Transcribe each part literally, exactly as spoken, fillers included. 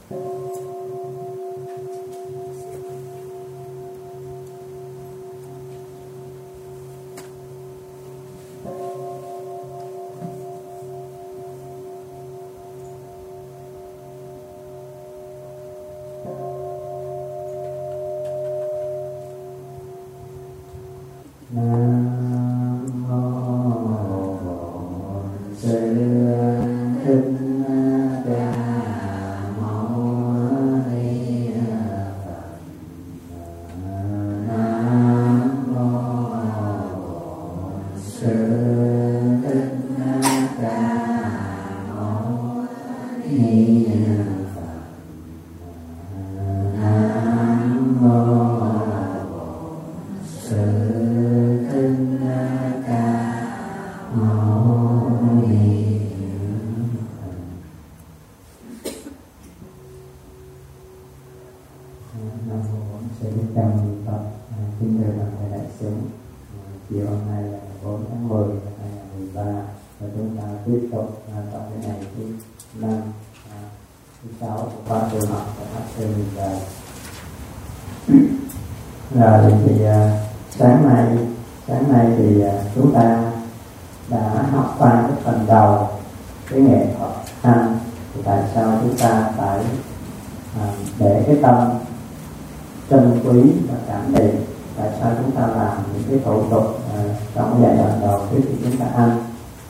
Rồi thì sáng nay sáng nay thì chúng ta đã học qua cái phần đầu cái nghệ thuật ăn. Thì tại sao chúng ta phải à, để cái tâm trân quý và cảm định? Tại sao chúng ta làm những cái thủ tục à, trong giai đoạn đầu trước khi chúng ta ăn?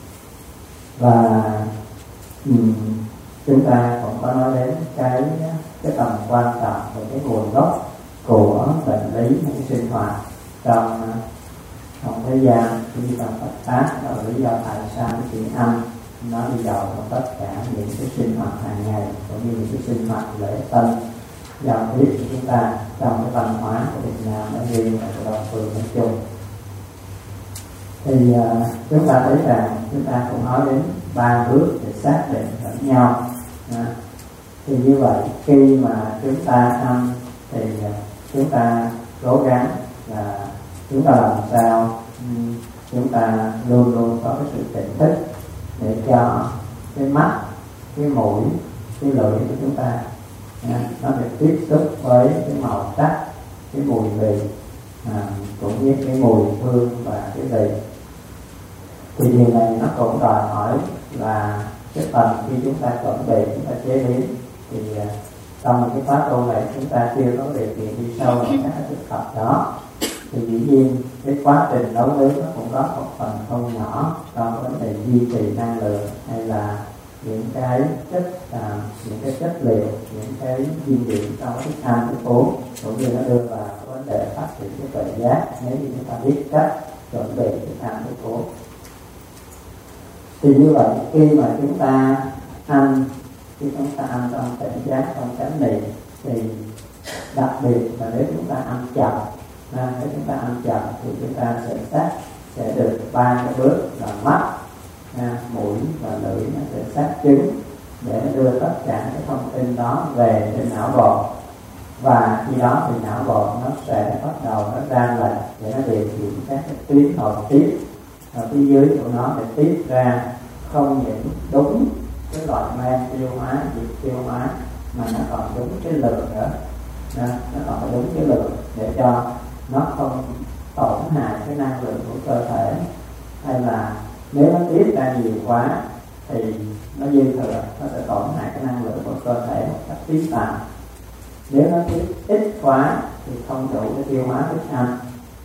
Và um, chúng ta cũng có nói đến cái cái tầm quan trọng về cái nguồn gốc của bệnh lý hay sinh hoạt trong trong thế gian cũng như trong Phật pháp. Đó là lý do tại sao cái chuyện ăn nó đi đầu vào tất cả những cái sinh hoạt hàng ngày cũng như những cái sinh hoạt lễ tân giao tiếp của chúng ta trong cái văn hóa của Việt Nam nói riêng và của Đông phương nói chung. Thì uh, chúng ta thấy rằng chúng ta cũng nói đến ba bước để xác định lẫn nhau. À, thì như vậy khi mà chúng ta ăn thì uh, chúng ta cố gắng là chúng ta làm sao um, chúng ta luôn luôn có cái sự tỉnh thức để cho cái mắt, cái mũi, cái lưỡi của chúng ta à, nó được tiếp xúc với cái màu sắc, cái mùi vị à, cũng như cái mùi hương và cái vị. Thì điều này nó cũng đòi hỏi là cái phần khi chúng ta chuẩn bị, chúng ta chế biến thì uh, trong cái khóa tu này chúng ta chưa có điều kiện đi sâu vào các thực tập đó. Thì dĩ nhiên cái quá trình nấu nướng nó cũng có một phần không nhỏ trong vấn đề duy trì năng lượng hay là những cái chất à, những cái chất liệu, những cái dinh dưỡng trong thức ăn thức uống, cũng như nó đưa vào vấn đề phát triển cái tuệ giác nếu như chúng ta biết cách chuẩn bị thức ăn thức uống. Thì như vậy khi mà chúng ta ăn, khi chúng ta ăn trong tỉnh giác, trong chánh niệm, thì đặc biệt là nếu chúng ta ăn chậm, à, nếu chúng ta ăn chậm thì chúng ta sẽ xác sẽ được ba cái bước là mắt, à, mũi và lưỡi nó sẽ xác chứng để đưa tất cả cái thông tin đó về trên não bộ. Và khi đó thì não bộ nó sẽ bắt đầu nó ra lệnh để nó điều khiển các cái tuyến nội tiết ở phía dưới của nó để tiết ra không những đúng cái loại men tiêu hóa, việc tiêu hóa, mà nó còn đúng cái lượng nữa, nó còn đúng cái lượng để cho nó không tổn hại cái năng lượng của cơ thể. Hay là nếu nó tiết ra nhiều quá thì nó dư thừa, nó sẽ tổn hại cái năng lượng của cơ thể một cách phí phạm. Nếu nó tiết ít quá thì không đủ để tiêu hóa thức ăn.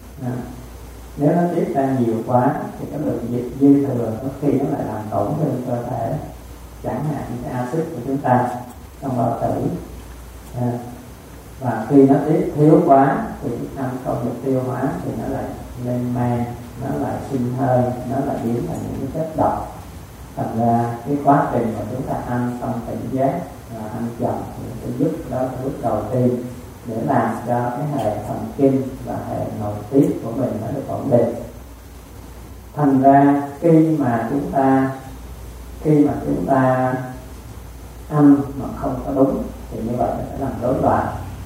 Nếu nó tiết ra nhiều quá thì cái lượng dịch dư thừa có khi nó lại làm tổn thương cơ thể, chẳng hạn như cái axit của chúng ta trong bao tử. À, và khi nó tiết thiếu quá thì thức ăn không được tiêu hóa thì nó lại lên men, nó lại sinh hơi, nó lại biến thành những cái chất độc. Thành ra cái quá trình mà chúng ta ăn trong tỉnh giác và ăn chậm thì sẽ giúp đó là bước đầu tiên để làm cho cái hệ thần kinh và hệ nội tiết của mình nó được ổn định. Thành ra khi mà chúng ta khi mà chúng ta ăn mà không có đúng thì như vậy nó sẽ làm rối loạn.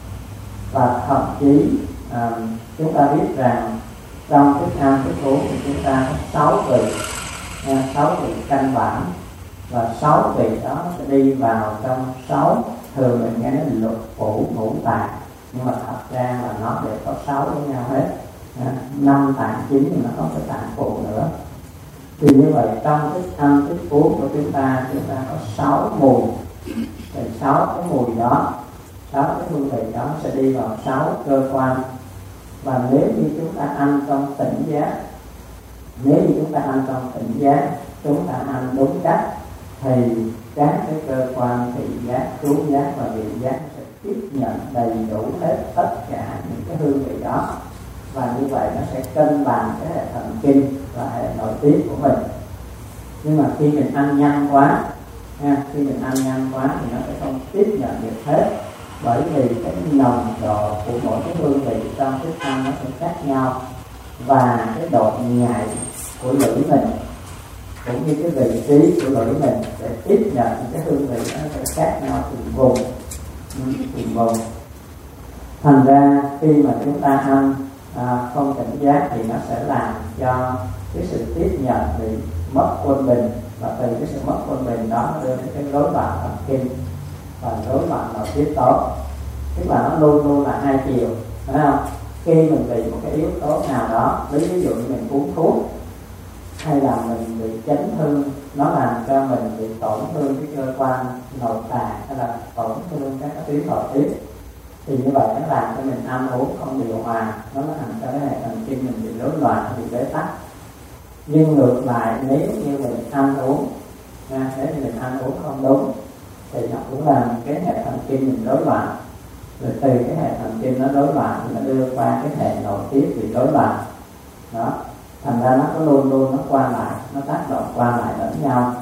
Và thậm chí à, chúng ta biết rằng trong thức ăn thức uống thì chúng ta có sáu vị, sáu vị căn bản, và sáu vị đó sẽ đi vào trong sáu thường mình nghe nó lục phủ ngũ tạng, nhưng mà thật ra là nó đều có sáu với nhau hết. Năm tạng chính thì nó có cái tạng phụ nữa. Thì như vậy trong thức ăn thức uống của chúng ta, chúng ta có sáu mùi. Thì sáu cái mùi đó, sáu cái hương vị đó sẽ đi vào sáu cơ quan. Và nếu như chúng ta ăn trong tỉnh giác, nếu như chúng ta ăn trong tỉnh giác, chúng ta ăn đúng cách, thì các cái cơ quan thị giác, khứu giác và vị giác sẽ tiếp nhận đầy đủ hết tất cả những cái hương vị đó. Và như vậy nó sẽ cân bằng cái hệ thần kinh và hệ nội tiết của mình. Nhưng mà khi mình ăn nhanh quá, ha, khi mình ăn nhanh quá thì nó sẽ không tiếp nhận được hết, bởi vì cái nồng độ của mỗi cái hương vị trong thức ăn nó sẽ khác nhau, và cái độ nhạy của lưỡi mình cũng như cái vị trí của lưỡi mình để tiếp nhận những cái hương vị nó sẽ khác nhau từng vùng, từng vùng. Thành ra khi mà chúng ta ăn à, không cảnh giác thì nó sẽ làm cho cái sự tiếp nhận bị mất quân bình, và từ cái sự mất quân bình đó nó đưa đến cái rối loạn thần kinh và rối loạn nội tiết tố. Tức là nó luôn luôn là hai chiều, phải không? Khi mình bị một cái yếu tố nào đó, ví dụ như mình uống thuốc, hay là mình bị chấn thương, nó làm cho mình bị tổn thương cái cơ quan nội tạng, hay là tổn thương các cái tuyến nội tiết, thì như vậy nó làm cho mình ăn uống không điều hòa, nó làm cho cái hệ thần kinh mình bị rối loạn, bị bế tắc. Nhưng ngược lại, nếu như mình ăn uống, nha, nếu như mình ăn uống không đúng, thì nó cũng làm cái hệ thần kinh mình rối loạn. Rồi từ cái hệ thần kinh nó rối loạn thì nó đưa qua cái hệ nội tiết bị rối loạn. Đó, thành ra nó có luôn luôn nó qua lại, nó tác động qua lại lẫn nhau.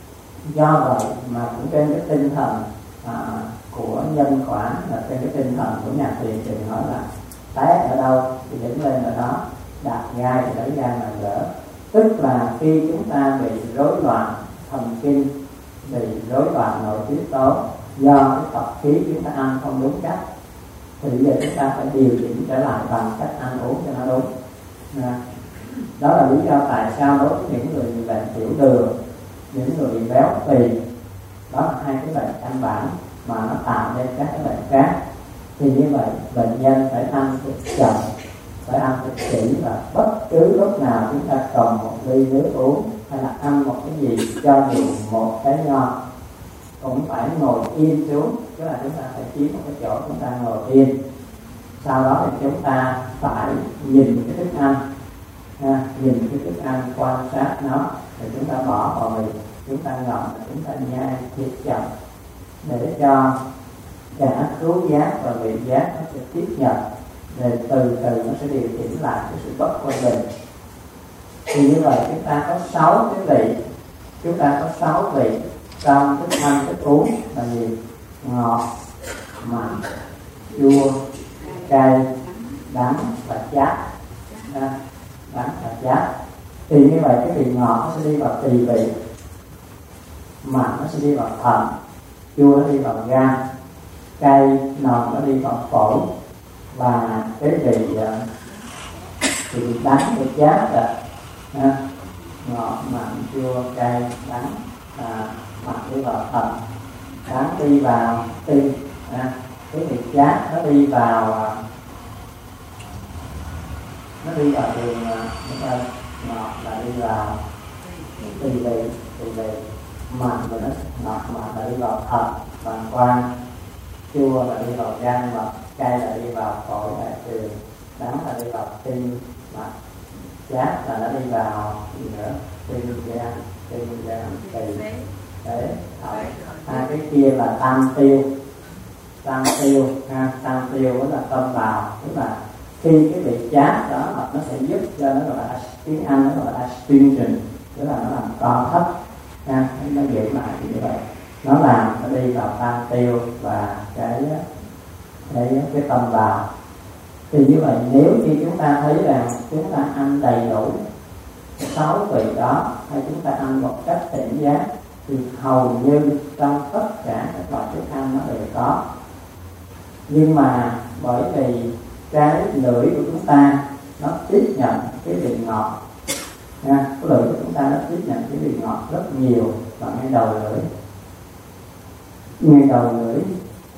Do vậy mà cũng trên cái tinh thần à, của nhân quả, là trên cái tinh thần của nhà thiền thì nói là té ở đâu thì đứng lên ở đó, đạp gai thì lấy gai mà gỡ. Tức là khi chúng ta bị rối loạn thần kinh, bị rối loạn nội tiết tố do cái tập khí chúng ta ăn không đúng cách, thì bây giờ chúng ta phải điều chỉnh trở lại bằng cách ăn uống cho nó đúng. Đó là lý do tại sao đối với những người bị bệnh tiểu đường, những người bị béo phì, đó là hai cái bệnh căn bản mà nó tạo nên các cái bệnh khác. Thì như vậy bệnh nhân phải ăn thật chậm, phải ăn thật kỹ, và bất cứ lúc nào chúng ta cầm một ly nước uống hay là ăn một cái gì, cho dù một cái nho, cũng phải ngồi yên xuống, tức là chúng ta phải chiếm một cái chỗ chúng ta ngồi yên. Sau đó thì chúng ta phải nhìn cái thức ăn, ha, nhìn cái thức ăn, quan sát nó, thì chúng ta bỏ vào miệng, chúng ta ngậm, chúng ta nhai thiệt chậm, để cho cả khứu giác và vị giác nó sẽ tiếp nhận, để từ từ nó sẽ điều chỉnh lại cái sự bất quân bình. Thì như vậy chúng ta có sáu cái vị, chúng ta có sáu vị trong thức ăn thức uống là gì? Ngọt, mặn, chua, cay, đắng và chát. Đắng và chát. Thì như vậy cái vị ngọt nó sẽ đi vào tỳ vị, mặn nó sẽ đi vào thận, chua nó đi vào gan, cay nồng nó đi vào phổi, và cái vị vị đắng và chát là ha, ngọt, mặn, chua, cay, đắng, à, mặn đi vào thận, đắng đi vào tim, à, cái vị chát nó đi vào nó đi vào đường uh, ngọt là đi vào tỳ vị, tỳ vị, mặn rồi nó ngọt mặn là đi vào thận, bàng quang, chua là đi vào gan mật, cay là đi vào phổi đại trường, đắng là đi vào tim mạch, chát là nó đi vào gì nữa, tim gan, tim gan, tỳ. Đấy, hai cái kia là tam tiêu, tam tiêu, ha, tam tiêu đó là tâm bào, tức là khi cái vị chát đó nó sẽ giúp cho nó gọi là tiếng Anh nó gọi là astringent, tức là nó làm co thấp, ha, nó giữ lại như vậy, nó làm nó đi vào tam tiêu và cái cái cái tâm bào. Thì như vậy nếu như chúng ta thấy rằng chúng ta ăn đầy đủ sáu vị đó, hay chúng ta ăn một cách tỉnh giác, thì hầu như trong tất cả các loại thức ăn nó đều có. Nhưng mà bởi vì cái lưỡi của chúng ta nó tiếp nhận cái vị ngọt, nha, cái lưỡi của chúng ta nó tiếp nhận cái vị ngọt rất nhiều, và ngay đầu lưỡi, ngay đầu lưỡi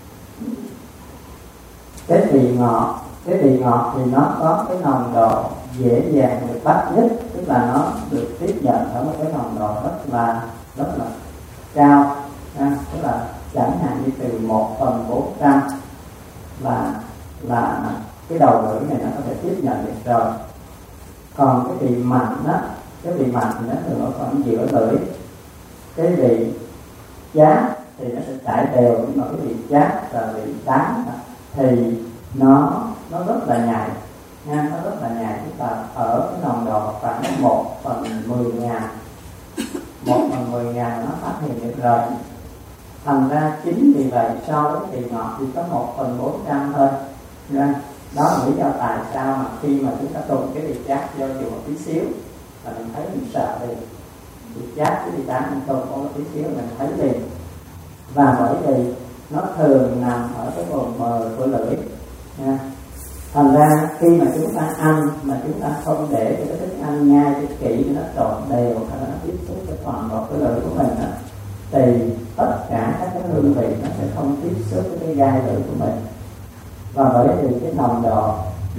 Cái vị ngọt, cái vị ngọt thì nó có cái nồng độ dễ dàng được bắt nhất, tức là nó được tiếp nhận ở một cái nồng độ rất là rất là cao, à, tức là chẳng hạn như từ một phần bốn trăm là là cái đầu lưỡi này nó có thể tiếp nhận được rồi. Còn cái vị mặn đó, cái vị mặn thì nó thường ở khoảng giữa lưỡi. Cái vị chát thì nó sẽ trải đều, nhưng mà cái vị chát và vị đắng thì nó nó rất là nhạy nha, nó rất là nhạy. Chúng ta ở cái nồng độ khoảng một phần mười ngàn, một phần mười ngàn nó phát hiện được rồi. Thành ra chính vì vậy so với vị ngọt thì có một phần bốn trăm thôi. Đó là lý do tại sao mà khi mà chúng ta tụng cái vị chát do dùng một tí xíu là mình thấy mình sợ liền. Vị chát cái vị đắng mình tụng có một tí xíu mình thấy liền. Và bởi vì nó thường nằm ở cái vùng mờ của lưỡi nha. Thành ra khi mà chúng ta ăn mà chúng ta không để cho cái thức ăn nhai cho kỹ, nó trộn đều hay là nó tiếp xúc với toàn bộ cái lưỡi của mình đó, thì tất cả các cái hương vị nó sẽ không tiếp xúc với cái gai lưỡi của mình. Và bởi vì cái nồng độ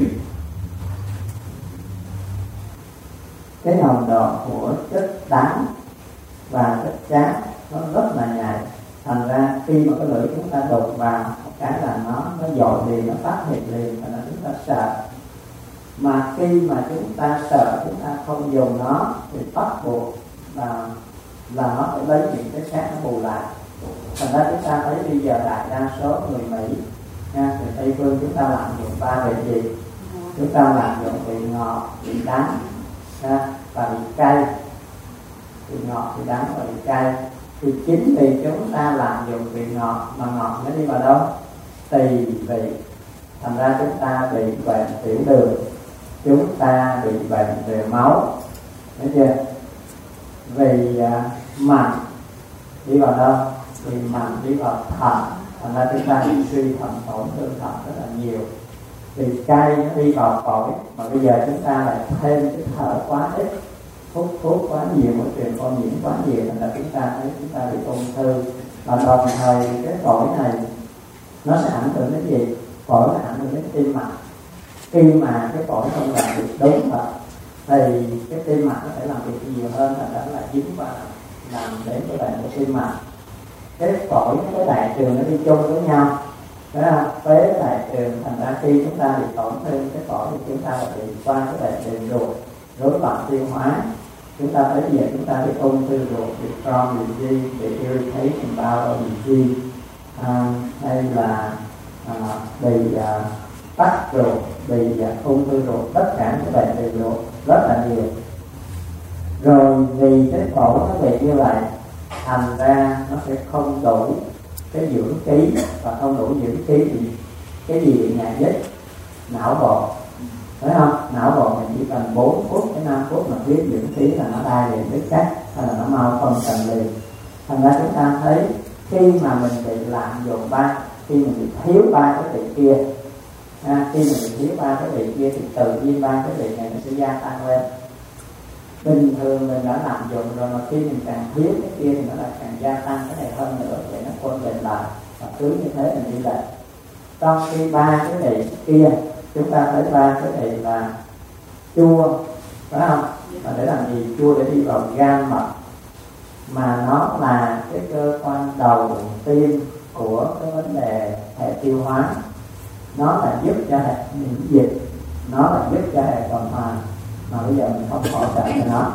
cái nồng độ của chất đắng và chất chát nó rất là nhạy. Thành ra khi mà cái lưỡi chúng ta đụng vào một cái là nó nó dội liền, nó phát hiện liền, và nó chúng ta sợ. Mà khi mà chúng ta sợ, chúng ta không dùng nó thì bắt buộc là là nó phải lấy những cái khác nó bù lại. Thành ra chúng ta thấy bây giờ đại đa số người Mỹ nha, người Tây phương chúng ta làm dụng ba vị gì? Chúng ta làm dụng vị ngọt, vị đắng nha, và vị cay. Vị ngọt, vị đắng và vị cay. Thì chính vì chúng ta làm dùng vị ngọt mà ngọt nó đi vào đâu? Tỳ vị. Thành ra chúng ta bị bệnh tiểu đường, chúng ta bị bệnh về máu, thấy chưa? Vì uh, mặn đi vào đâu? Vì mặn đi vào thận, thành ra chúng ta bị suy thận, tổn thương thận rất là nhiều. Vì cay nó đi vào phổi, mà bây giờ chúng ta lại thêm cái thở quá ít, hút thuốc quá nhiều, môi trường ô nhiễm quá nhiều, thành ra chúng ta thấy chúng ta bị ung thư. Và đồng thời cái phổi này nó sẽ ảnh hưởng đến gì? Phổi nó ảnh hưởng đến tim mạch. Khi mà cái phổi không làm việc đúng rồi thì cái tim mạch nó phải làm việc nhiều hơn, thành ra là dính và làm đến cái bệnh của tim mạch. Cái phổi với đại trường nó đi chung với nhau, phải không? Với đại trường, thành ra khi chúng ta bị tổn thương cái phổi thì chúng ta lại bị qua cái đại trường ruột, rối loạn tiêu hóa. Chúng ta thấy bây giờ chúng ta bị ung thư ruột, bị Crohn disease, bị irritation bowel disease, à, hay là à, bị à, tắc ruột, bị à, ung thư ruột, tất cả những bệnh về ruột rất là nhiều. Rồi vì cái phổi nó bị như vậy, thành ra nó sẽ không đủ cái dưỡng khí, và không đủ dưỡng khí thì cái gì bị nhạt nhất? Não bộ, phải không? Não bộ mình chỉ cần bốn phút đến năm phút mà thiếu dưỡng khí là nó đai liền đứt cắt, hay là nó mau không cần liền. Thành ra chúng ta thấy khi mà mình bị lạm dụng ba, khi mình bị thiếu ba cái vị kia, à, khi mình bị thiếu ba cái vị kia thì tự nhiên ba cái vị này nó sẽ gia tăng lên. Bình thường mình đã lạm dụng rồi, mà khi mình càng thiếu cái kia thì nó lại càng gia tăng cái này hơn nữa, để nó quân bình lại, và cứ như thế mình đi lại. Trong khi ba cái vị kia, chúng ta thấy ba cái vị là chua, phải không? Và để làm gì? Chua để đi vào gan mật, mà nó là cái cơ quan đầu tiên của cái vấn đề hệ tiêu hóa. Nó là giúp cho hệ miễn dịch, nó là giúp cho hệ tuần hoàn, mà bây giờ mình không hỗ trợ cho nó.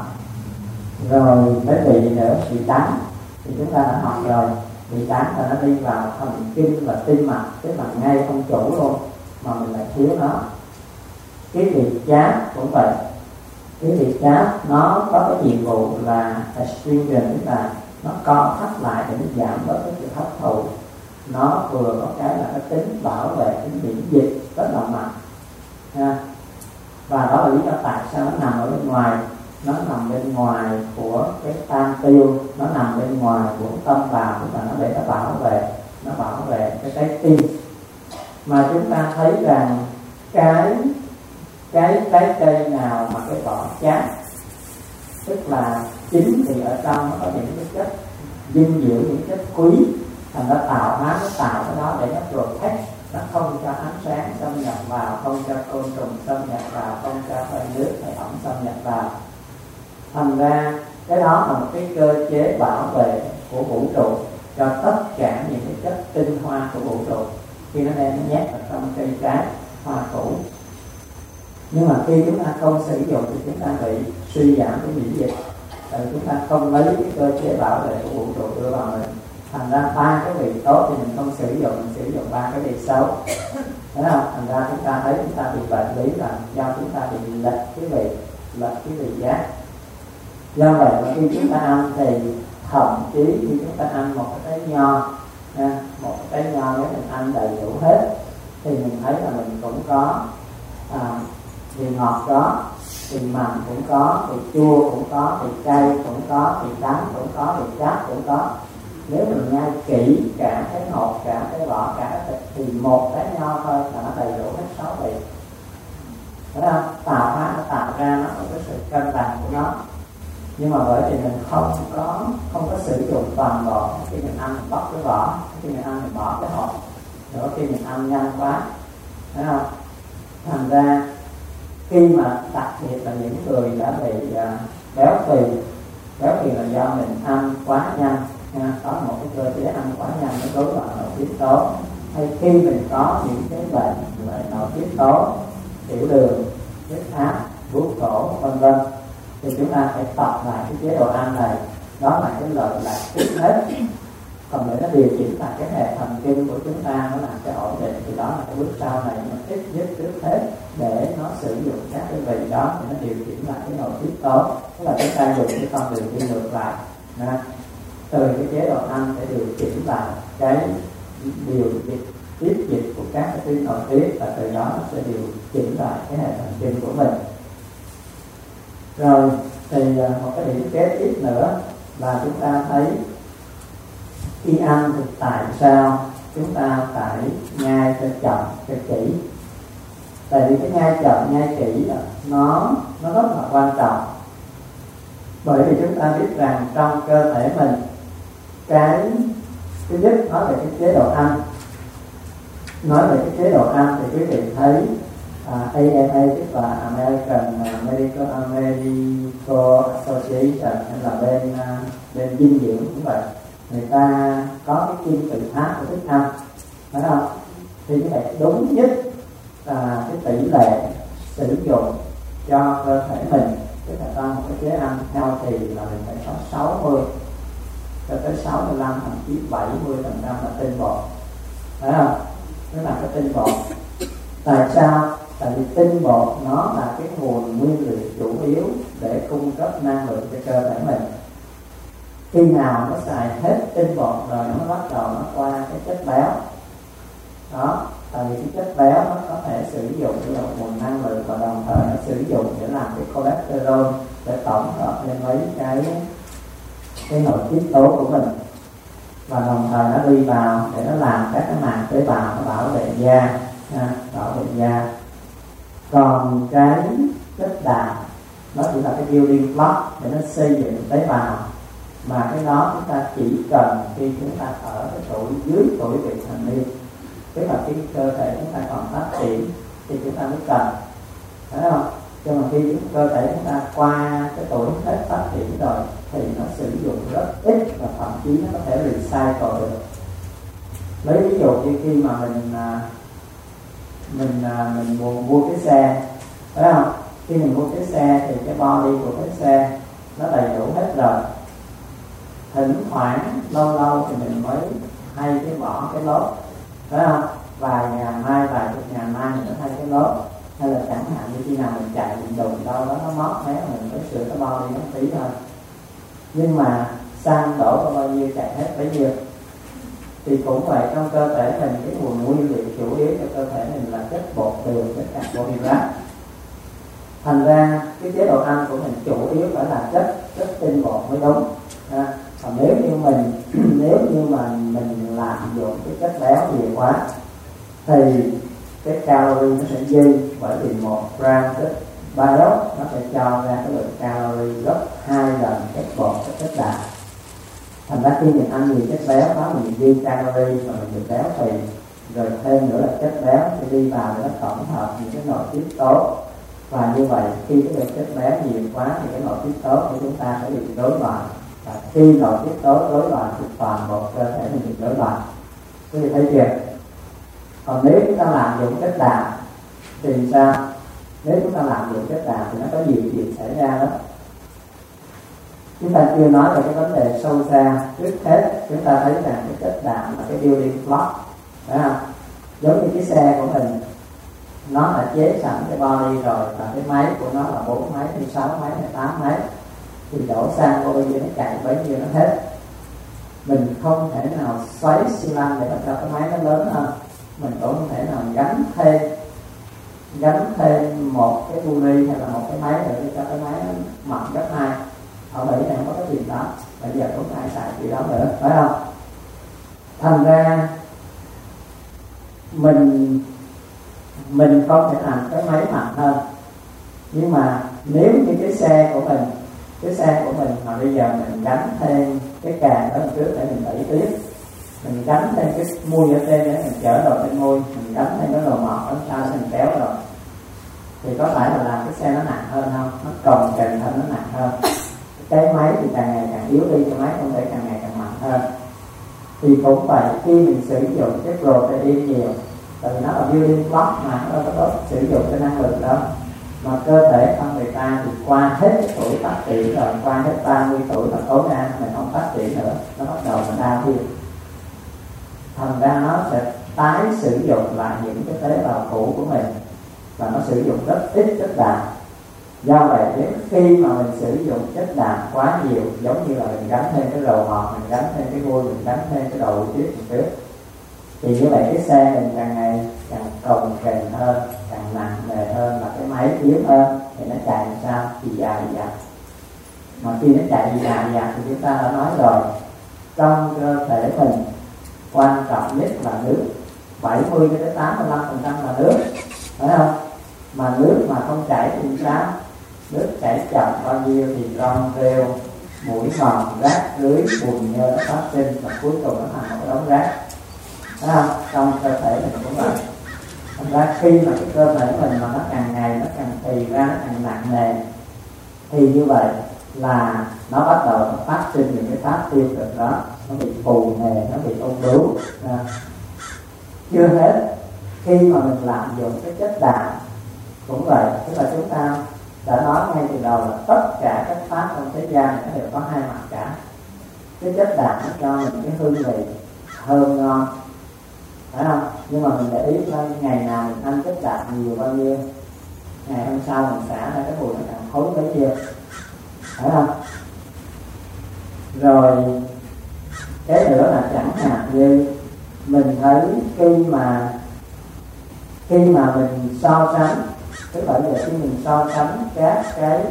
Rồi cái vị nữa, vị đắng thì chúng ta đã học rồi. Vị đắng là nó đi vào thần kinh và tim mạch, tức là ngay không chủ luôn, mà mình lại thiếu nó. Cái vị chát cũng vậy. Cái vị chát nó có cái nhiệm vụ là astringent, tức là nó co thắt lại để nó giảm bớt cái sự hấp thụ. Nó vừa có cái là cái tính bảo vệ, tính miễn dịch rất là mạnh ha. Và đó là lý do tại sao nó nằm ở bên ngoài. Nó nằm bên ngoài của cái tam tiêu, nó nằm bên ngoài của tâm bào, tức là nó để nó bảo vệ, nó bảo vệ cái trái tim. Mà chúng ta thấy rằng cái cái trái cây nào mà cái vỏ chát, tức là chính thì ở trong nó có những cái chất dinh dưỡng, những chất quý, thành nó tạo hóa, nó tạo cái đó để nó protect nó không cho ánh sáng xâm nhập vào, không cho côn trùng xâm nhập vào, không cho hơi nước hay ẩm xâm nhập vào. Thành ra cái đó là một cái cơ chế bảo vệ của vũ trụ cho tất cả những cái chất tinh hoa của vũ trụ khi nó đem nó nhét vào trong cây trái hoa củ. Nhưng mà khi chúng ta không sử dụng thì chúng ta bị suy giảm cái miễn dịch, tại chúng ta không lấy cái cơ chế bảo vệ của vũ trụ đưa vào mình. Thành ra ba cái vị tốt thì mình không sử dụng, mình sử dụng ba cái vị xấu, thấy không? Thành ra chúng ta thấy chúng ta bị bệnh lý là do chúng ta bị lệch cái vị, lệch cái vị giác. Do vậy mà khi chúng ta ăn thì thậm chí khi chúng ta ăn một cái trái nho, nha, một cái trái nho nếu mình ăn đầy đủ hết thì mình thấy là mình cũng có à, vị ngọt có, vị mặn cũng có, vị chua cũng có, vị cay cũng có, vị đắng cũng có, vị chát cũng có. Nếu mình nhai kỹ cả cái hột, cả cái vỏ, cả cái thịt thì một cái nho thôi là nó đầy đủ hết sáu vị. Thấy không? Tạo hóa nó tạo ra nó có cái sự cân bằng của nó. Nhưng mà bởi vì mình không có không có sử dụng toàn bộ, khi mình ăn mình bóc cái vỏ, khi mình ăn mình bỏ cái hột, rồi khi mình ăn nhanh quá, thấy không? Thành ra khi mà đặc biệt là những người đã bị uh, béo phì, béo phì là do mình ăn quá nhanh, nha, có một cái cơ chế ăn quá nhanh nó rối loạn nội tiết tố. Hay khi mình có những cái bệnh về nội tiết tố, tiểu đường, huyết áp, bướu cổ, vân vân, thì chúng ta phải tập lại cái chế độ ăn này. Đó là cái lợi lạc trước hết. Còn để nó điều chỉnh lại cái hệ thần kinh của chúng ta, nó làm cái ổn định, thì đó là cái bước sau này nó ít nhất trước hết để nó sử dụng các cái vị đó để nó điều chỉnh lại cái nội tiết tố. Tức là chúng ta dùng cái con đường đi ngược lại, nè, từ cái chế độ ăn để điều chỉnh lại cái điều dịch tiết dịch của các cái tuyến nội tiết, và từ đó nó sẽ điều chỉnh lại cái hệ thần kinh của mình. Rồi thì một cái điểm kế tiếp nữa là chúng ta thấy khi ăn thì tại sao chúng ta phải nhai cho chậm, cho kỹ. Tại vì cái nhai chậm, nhai kỹ là nó nó rất là quan trọng. Bởi vì chúng ta biết rằng trong cơ thể mình, cái thứ nhất nói về cái chế độ ăn. Nói về cái chế độ ăn thì quý vị thấy uh, A M A, tức là American Medical Medical Association, hay là bên uh, bên dinh dưỡng cũng vậy, người ta có cái kim tự tháp của thức ăn, phải không? Thì như vậy đúng nhất là cái tỷ lệ sử dụng cho cơ thể mình, tức là trong một cái chế ăn healthy là mình phải có sáu mươi cho tới sáu mươi lăm, thậm chí bảy mươi phần trăm là tinh bột, phải không? Tức là cái tinh bột. Tại sao? Tại vì tinh bột nó là cái nguồn nguyên liệu chủ yếu để cung cấp năng lượng cho cơ thể mình. Khi nào nó xài hết tinh bột rồi nó bắt đầu nó qua cái chất béo đó. Tại vì cái chất béo nó có thể sử dụng như là một nguồn năng lượng, và đồng thời nó sử dụng để làm cái cholesterol, để tổng hợp lên mấy cái cái nội tiết tố của mình, và đồng thời nó đi vào để nó làm các cái màng tế bào, nó bảo vệ da, ha, bảo vệ da. Còn cái chất đạm nó chỉ là cái building block để nó xây dựng tế bào, mà cái đó chúng ta chỉ cần khi chúng ta ở cái tuổi dưới tuổi vị thành niên, tức là cái cơ thể chúng ta còn phát triển thì chúng ta mới cần, phải không? Nhưng mà khi cơ thể chúng ta qua cái tuổi hết phát triển rồi thì nó sử dụng rất ít, và thậm chí nó có thể recycle được. Lấy ví dụ như khi mà mình mình mình mua, mua cái xe, phải không? Khi mình mua cái xe thì cái body của cái xe nó đầy đủ hết rồi. Thỉnh thoảng lâu lâu thì mình mới hay cái bỏ cái lốp, phải không? Vài ngàn mai, vài chục ngàn mai mình mới thay cái lốp. Hay là chẳng hạn như khi nào mình chạy mình đụng đâu đó nó mót méo, mình mới sửa cái body nó tí thôi. Nhưng mà xăng đổ có bao nhiêu chạy hết bấy nhiêu. Thì cũng vậy, trong cơ thể mình cái nguồn nguyên liệu chủ yếu cho cơ thể mình là chất bột đường, chất carbohydrate. Thành ra cái chế độ ăn của mình chủ yếu phải là chất chất tinh bột mới đúng. À, còn nếu như mình nếu như mà mình lạm dụng cái chất béo nhiều quá thì cái calorie nó sẽ dư, bởi vì một gram chất béo nó sẽ cho ra cái lượng calorie gấp hai lần chất bột, cái chất đạm. Thành ra khi mình ăn nhiều chất béo đó, mình dư calorie và mình bị béo phì. rồi thêm nữa là chất béo sẽ đi vào để nó tổng hợp những cái nội tiết tố, và như vậy khi cái lượng chất béo nhiều quá thì cái nội tiết tố của chúng ta sẽ bị rối loạn, và khi nội tiết tố rối loạn thì toàn bộ cơ thể mình bị rối loạn. Quý vị thấy chưa? Còn nếu chúng ta lạm dụng chất đạm thì sao? Nếu chúng ta lạm dụng chất đạm thì nó có nhiều chuyện xảy ra đó. Chúng ta chưa nói về cái vấn đề sâu xa. Trước hết chúng ta thấy rằng cái chất đạm là cái building block, phải không? Giống như cái xe của mình, nó đã chế sẵn cái body rồi, và cái máy của nó là bốn máy hay sáu máy hay tám máy, thì đổ xăng vô bao nhiêu nó chạy bấy nhiêu nó hết. Mình không thể nào xoáy xi lanh để cho cái máy nó lớn hơn, mình cũng không thể nào gắn thêm gắn thêm một cái buni hay là một cái máy để cho cái máy nó mạnh gấp hai. Ở Mỹ này không có cái chuyện đó, bây giờ cũng ai xài chuyện đó nữa, phải không? Thành ra mình mình không thể làm cái máy mạnh hơn, nhưng mà nếu như cái xe của mình cái xe của mình mà bây giờ mình gắn thêm cái càng ở trước để mình đẩy tiếp, mình gắn thêm cái mui ở trên để mình chở đồ trên mui, mình gắn thêm cái đồ mọt ở sau để mình kéo rồi, thì có phải là làm cái xe nó nặng hơn không? Nó cồng kềnh hơn, nó nặng hơn. Cái máy thì càng ngày càng yếu đi, cái máy không thể càng ngày càng mạnh hơn. Thì cũng vậy, khi mình sử dụng cái protein nhiều, tại vì nó là building block mà, nó đâu có sử dụng cái năng lượng đó, mà cơ thể con người ta thì qua hết cái tuổi phát triển rồi, qua hết ba mươi tuổi là tối đa mình không phát triển nữa, nó bắt đầu mình đau thiêu. Thành ra nó sẽ tái sử dụng lại những cái tế bào cũ của mình, và nó sử dụng rất ít chất đạm. Do vậy nếu khi mà mình sử dụng chất đạm quá nhiều, giống như là mình gắn thêm cái dầu ngọt, mình gắn thêm cái môi, mình gắn thêm cái đầu trước một trước, thì như vậy cái xe mình càng ngày càng cồng kềnh hơn, càng nặng nề hơn, mà cái máy yếu hơn thì nó chạy làm sao? Thì dài dặt. Mà khi nó chạy dài dặt thì chúng ta đã nói rồi, trong cơ thể mình quan trọng nhất là nước, bảy mươi đến tám mươi lăm phần trăm là nước, phải không? Mà nước mà không chảy thì sao? Nước chảy chậm bao nhiêu thì rong rêu, mũi mòn, rác rưới, bùn nhơ nó phát sinh, và cuối cùng nó thành một đống rác. Thấy không? Trong cơ thể mình cũng vậy. Thành ra khi mà cái cơ thể mình mà nó càng ngày nó càng tì ra, nó càng nặng nề, thì như vậy là nó bắt đầu nó phát sinh những cái phát tiêu cực đó, nó bị phù nề, nó bị ung bướu. À. Chưa hết, khi mà mình lạm dụng cái chất đạm cũng vậy, tức là chúng ta đã nói ngay từ đầu là tất cả các pháp trong thế gian nó đều có hai mặt cả. Cái chất đạm nó cho mình cái hương vị thơm ngon, phải không? Nhưng mà mình để ý là ngày nào mình ăn chất đạm nhiều bao nhiêu, ngày hôm sau mình xả ra cái mùi nó càng thối bấy nhiêu, phải không? Rồi cái nữa là chẳng hạn như mình thấy khi mà khi mà mình so sánh, tức là bây giờ khi mình so sánh các cái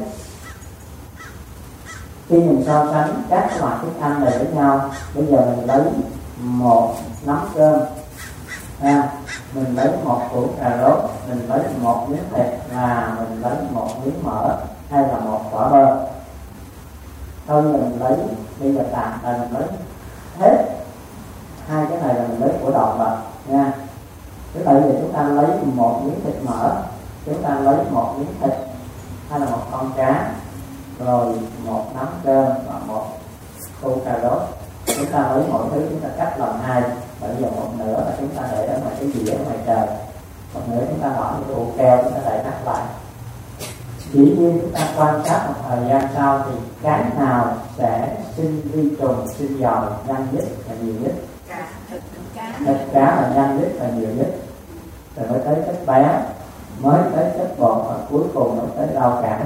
khi mình so sánh các loại thức ăn này với nhau, bây giờ mình lấy một nắm cơm, à, mình lấy một củ cà rốt, mình lấy một miếng thịt, và mình lấy một miếng mỡ, hay là một quả bơ. Thôi mình lấy, bây giờ tạm là mình lấy hết hai cái này là mình lấy của động vật nha. Tức là bây giờ chúng ta lấy một miếng thịt mỡ, chúng ta lấy một miếng thịt hay là một con cá, rồi một nắm cơm và một tô cà rốt. Chúng ta lấy mọi thứ chúng ta cắt làm hai, bây giờ một nửa là chúng ta để ở ngoài cái dĩa ở ngoài trời, một nửa chúng ta bỏ cái ụ keo chúng ta đậy nắp lại. Chỉ nhiên chúng ta quan sát một thời gian sau thì cái nào sẽ sinh vi trùng, sinh giòi nhanh nhất và nhiều nhất? Thịt cá là nhanh nhất và nhiều nhất, rồi mới tới chất béo, mới tới chất bột, và cuối cùng mới tới rau cải.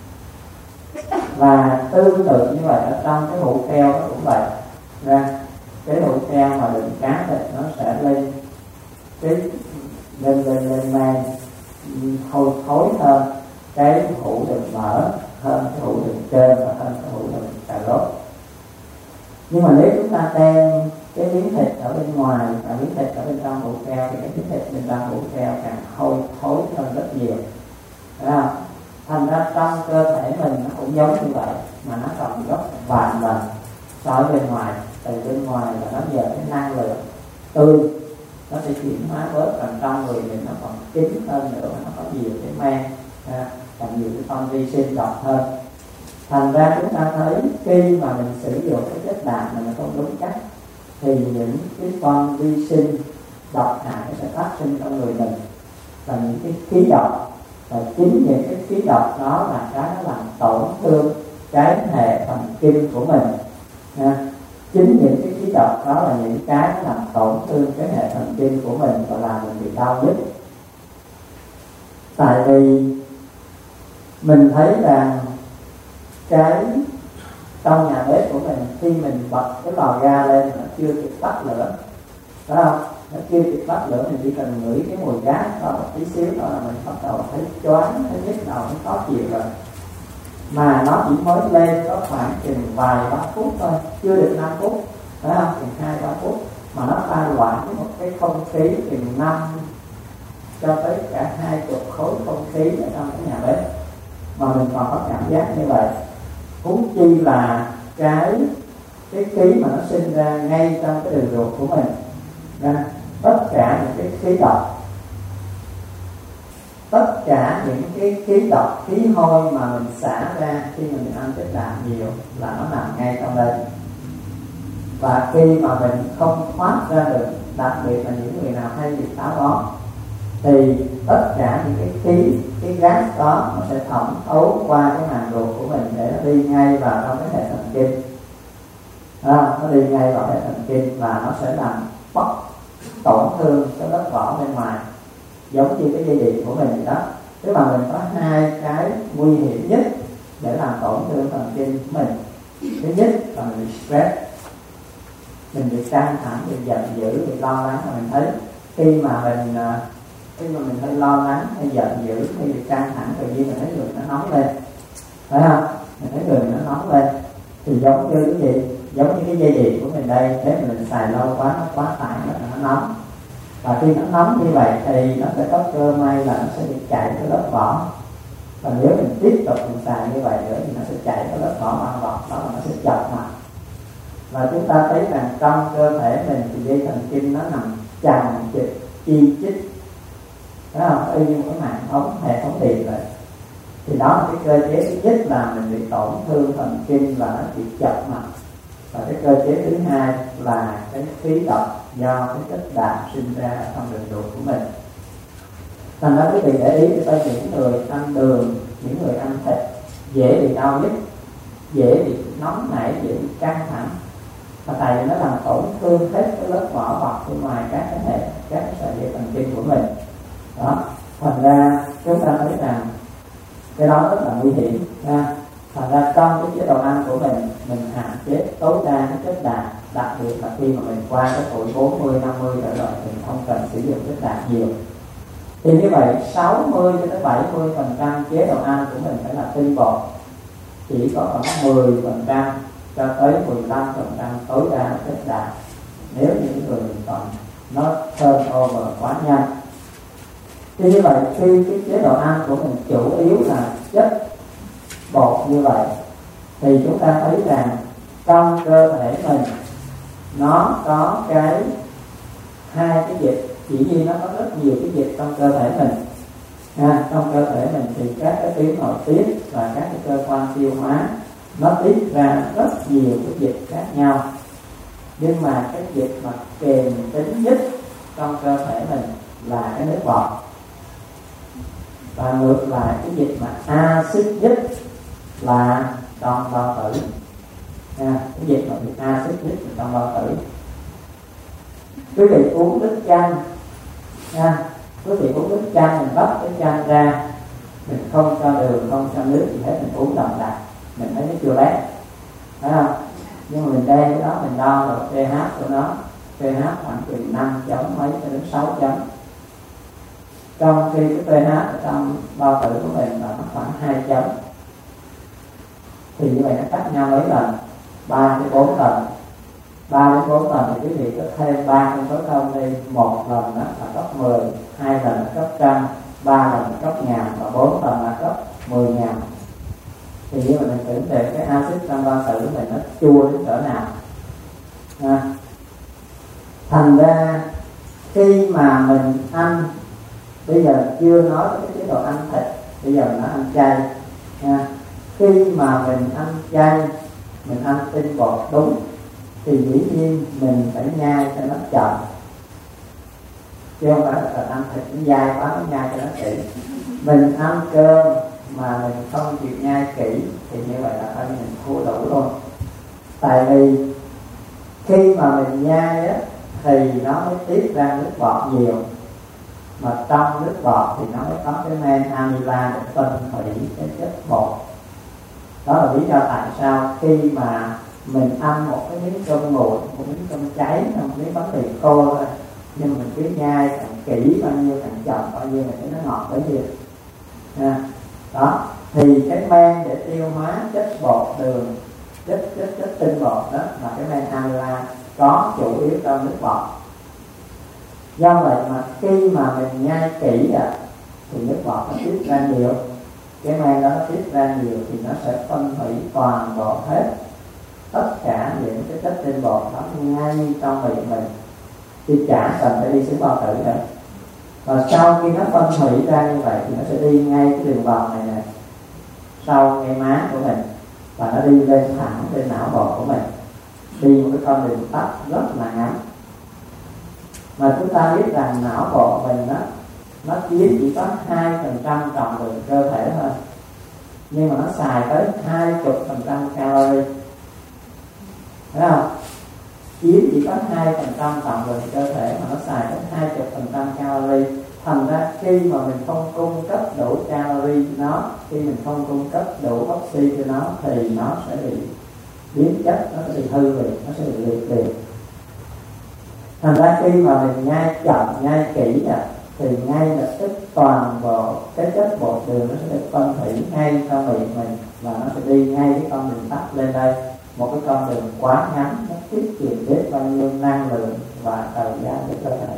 Và tương tự như vậy ở trong cái hũ keo nó cũng vậy. Ra cái hũ keo mà đựng cá thịt nó sẽ lên cái lên lên lên men hôi thối hơn cái hũ đựng mỡ, hơn cái hũ đựng cơm, và hơn cái hũ đựng cà rốt. Nhưng mà nếu chúng ta đem cái miếng thịt ở bên ngoài và miếng thịt ở bên trong hũ keo, thì cái miếng thịt bên trong hũ keo càng hôi thối hơn rất nhiều, phải không? Thành ra trong cơ thể mình nó cũng giống như vậy, mà nó còn gấp vài lần so với bên ngoài. Từ bên ngoài là nó nhờ cái năng lượng tươi, nó sẽ chuyển hóa bớt, còn trong người mình nó còn kín hơn nữa, nó có nhiều cái men, à, còn nhiều cái phân vi sinh độc hơn. Thành ra chúng ta thấy khi mà mình sử dụng cái chất đạm mà nó không đúng cách thì những cái phân vi sinh độc hại sẽ phát sinh trong người mình, và những cái khí độc, và chính những cái khí độc đó là cái nó làm tổn thương cái hệ thần kinh của mình. À, chính những cái khí độc đó là những cái làm tổn thương cái hệ thần kinh của mình và làm mình bị đau nhức. Tại vì mình thấy rằng cái trong nhà bếp của mình, khi mình bật cái lò ga lên nó chưa kịp tắt lửa, phải không? Nó chưa kịp tắt lửa, mình chỉ cần ngửi cái mùi gas đó một tí xíu đó là mình bắt đầu thấy choáng, thấy nhức đầu, nó khó chịu rồi. Mà nó chỉ mới lên có khoảng chừng vài ba phút thôi, chưa được năm phút, phải không? Chừng hai ba phút mà nó pha loãng với một cái không khí chừng năm cho tới cả hai chục khối không khí ở trong cái nhà bếp mà mình còn có cảm giác như vậy. Huống chi là cái cái khí mà nó sinh ra ngay trong cái đường ruột của mình, à, tất cả những cái khí độc, tất cả những cái khí độc, khí hôi mà mình xả ra khi mà mình ăn chất đạm nhiều là nó nằm ngay trong đây. Và khi mà mình không thoát ra được, đặc biệt là những người nào hay bị táo bón, thì tất cả những cái khí, cái gas đó nó sẽ thẩm thấu qua cái màng ruột của mình để nó đi ngay vào trong cái hệ thần kinh. À, nó đi ngay vào hệ thần kinh và nó sẽ làm bóc tổn thương cái lớp vỏ bên ngoài, giống như cái dây điện của mình vậy đó. Thế mà mình có hai cái nguy hiểm nhất để làm tổn thương thần kinh của mình. Thứ nhất là mình bị stress, mình bị căng thẳng, bị giận dữ, bị lo lắng. Mà mình thấy khi mà mình khi mà mình hơi lo lắng, hay giận dữ, hay bị căng thẳng, tự nhiên mình thấy người nó nóng lên, phải không? Mình thấy người nó nóng lên thì giống như cái gì? Giống như cái dây điện của mình đây, nếu mình xài lâu quá nó quá tải là nó nóng. Và khi nó nóng như vậy thì nó sẽ có cơ may là nó sẽ bị chảy cái lớp vỏ. Và nếu mình tiếp tục mình xài như vậy nữa thì nó sẽ chảy cái lớp vỏ bao bọc đó, nó sẽ chọc mặt. Và chúng ta thấy rằng trong cơ thể mình thì dây thần kinh nó nằm chằng chịt, chi chít, phải không? Y như một cái mạng ống, hệ thống điện vậy. Thì đó là cái cơ chế thứ nhất là mình bị tổn thương thần kinh và nó bị chọc mặt. Và cái cơ chế thứ hai là cái khí độc do cái chất đạm sinh ra trong đường ruột của mình. Thành ra quý vị để ý cho những người ăn đường, những người ăn thịt dễ bị đau nhức, dễ bị nóng nảy, dễ bị căng thẳng. Và tại vì nó làm tổn thương hết cái lớp vỏ bọc bên ngoài các cái hệ, các cái sợi dây thần kinh của mình. Đó, thành ra chúng ta thấy rằng cái đó rất là nguy hiểm nha. Thành ra trong cái chế độ ăn của mình, mình hạn chế tối đa cái chất đạm, đặc biệt là khi mà mình qua cái tuổi bốn mươi, năm mươi rồi rồi mình không cần sử dụng chất đạm nhiều. Thì như vậy sáu mươi cho tới bảy mươi phần trăm chế độ ăn của mình phải là tinh bột, chỉ có khoảng mười phần trăm cho tới mười lăm phần trăm tối đa chất đạm. Nếu như những người mình còn nó turnover quá nhanh. Thì như vậy khi cái chế độ ăn của mình chủ yếu là chất bột như vậy thì chúng ta thấy rằng trong cơ thể mình nó có cái hai cái dịch, chỉ như nó có rất nhiều cái dịch trong cơ thể mình. À, trong cơ thể mình thì các cái tuyến nội tiết và các cái cơ quan tiêu hóa nó tiết ra rất nhiều cái dịch khác nhau. Nhưng mà cái dịch mà kèm tính nhất trong cơ thể mình là cái nước bọt. Và ngược lại cái dịch mà axit nhất là trong bao tử. À, cái dịch mà bị axit nhất là trong bao tử. Quý vị uống nước chanh, à, quý vị uống nước chanh, mình bóc cái chanh ra, mình không cho đường, không cho nước gì hết, mình uống đậm đặc, mình thấy nó chưa lét, phải không? Nhưng mà mình đem cái đó mình đo rồi pH của nó, pH khoảng từ năm chấm mấy cho đến sáu chấm. Trong khi cái pH ở trong bao tử của mình là nó khoảng hai chấm. Thì như vậy nó cách nhau mấy lần? ba đến bốn lần. ba đến bốn lần thì quý vị có thêm ba con số không đi. Một lần đó là cấp mười, hai lần là cấp trăm, ba lần là cấp ngàn và bốn lần là cấp mười ngàn. Thì như mà mình tưởng tượng cái axit trong bao tử mình nó chua đến cỡ nào. À, thành ra khi mà mình ăn, bây giờ chưa nói cái chế độ ăn thịt, bây giờ nó ăn chay nha. Khi mà mình ăn chay, mình ăn tinh bột đúng thì dĩ nhiên mình phải nhai cho nó chậm, chứ không phải là ăn thịt nó dai quá, nó nhai cho nó kỹ. Mình ăn cơm mà mình không chịu nhai kỹ thì như vậy là coi như mình thua đủ luôn. Tại vì khi mà mình nhai á thì nó mới tiết ra nước bọt nhiều, mà trong nước bọt thì nó mới có cái men amila để phân hủy cái chất bột. Đó là lý do tại sao khi mà mình ăn một cái miếng cơm nguội, một miếng cơm cháy, một miếng bánh mì khô thôi, nhưng mình cứ nhai càng kỹ bao nhiêu, càng chậm bao nhiêu, mình thấy nó ngọt bấy nhiêu. À, đó thì cái men để tiêu hóa chất bột đường, chất chất chất tinh bột đó là cái men amila có chủ yếu trong nước bọt. Do vậy mà khi mà mình nhai kỹ à, thì nước bọt nó tiết ra nhiều, cái men đó nó tiết ra nhiều thì nó sẽ phân hủy toàn bộ hết tất cả những cái chất tinh bột đó ngay trong miệng mình, thì chả cần phải đi xuống bao tử nữa. Và sau khi nó phân hủy ra như vậy thì nó sẽ đi ngay cái đường vòng này nè, sau ngay má của mình, và nó đi lên thẳng lên não bộ của mình, đi một cái con đường tắt rất là ngắn. Mà chúng ta biết rằng não bộ mình đó, nó chiếm chỉ có hai phần trăm trọng lượng cơ thể thôi, nhưng mà nó xài tới hai mươi phần trăm calorie, thấy không? Chiếm chỉ có hai phần trăm trọng lượng cơ thể mà nó xài tới hai mươi phần trăm calorie. Thành ra khi mà mình không cung cấp đủ calorie cho nó, khi mình không cung cấp đủ oxy cho nó thì nó sẽ bị biến chất, nó sẽ bị hư liền, nó sẽ bị liệt liền. Thành ra khi mà mình nhai chậm, nhai kỹ à, thì ngay lập tức toàn bộ cái chất bột đường nó sẽ được phân hủy ngay trong miệng mình, và nó sẽ đi ngay cái con đường tắt lên đây, một cái con đường quá ngắn, nó tiết kiệm biết bao nhiêu năng lượng và thời gian để cơ thể.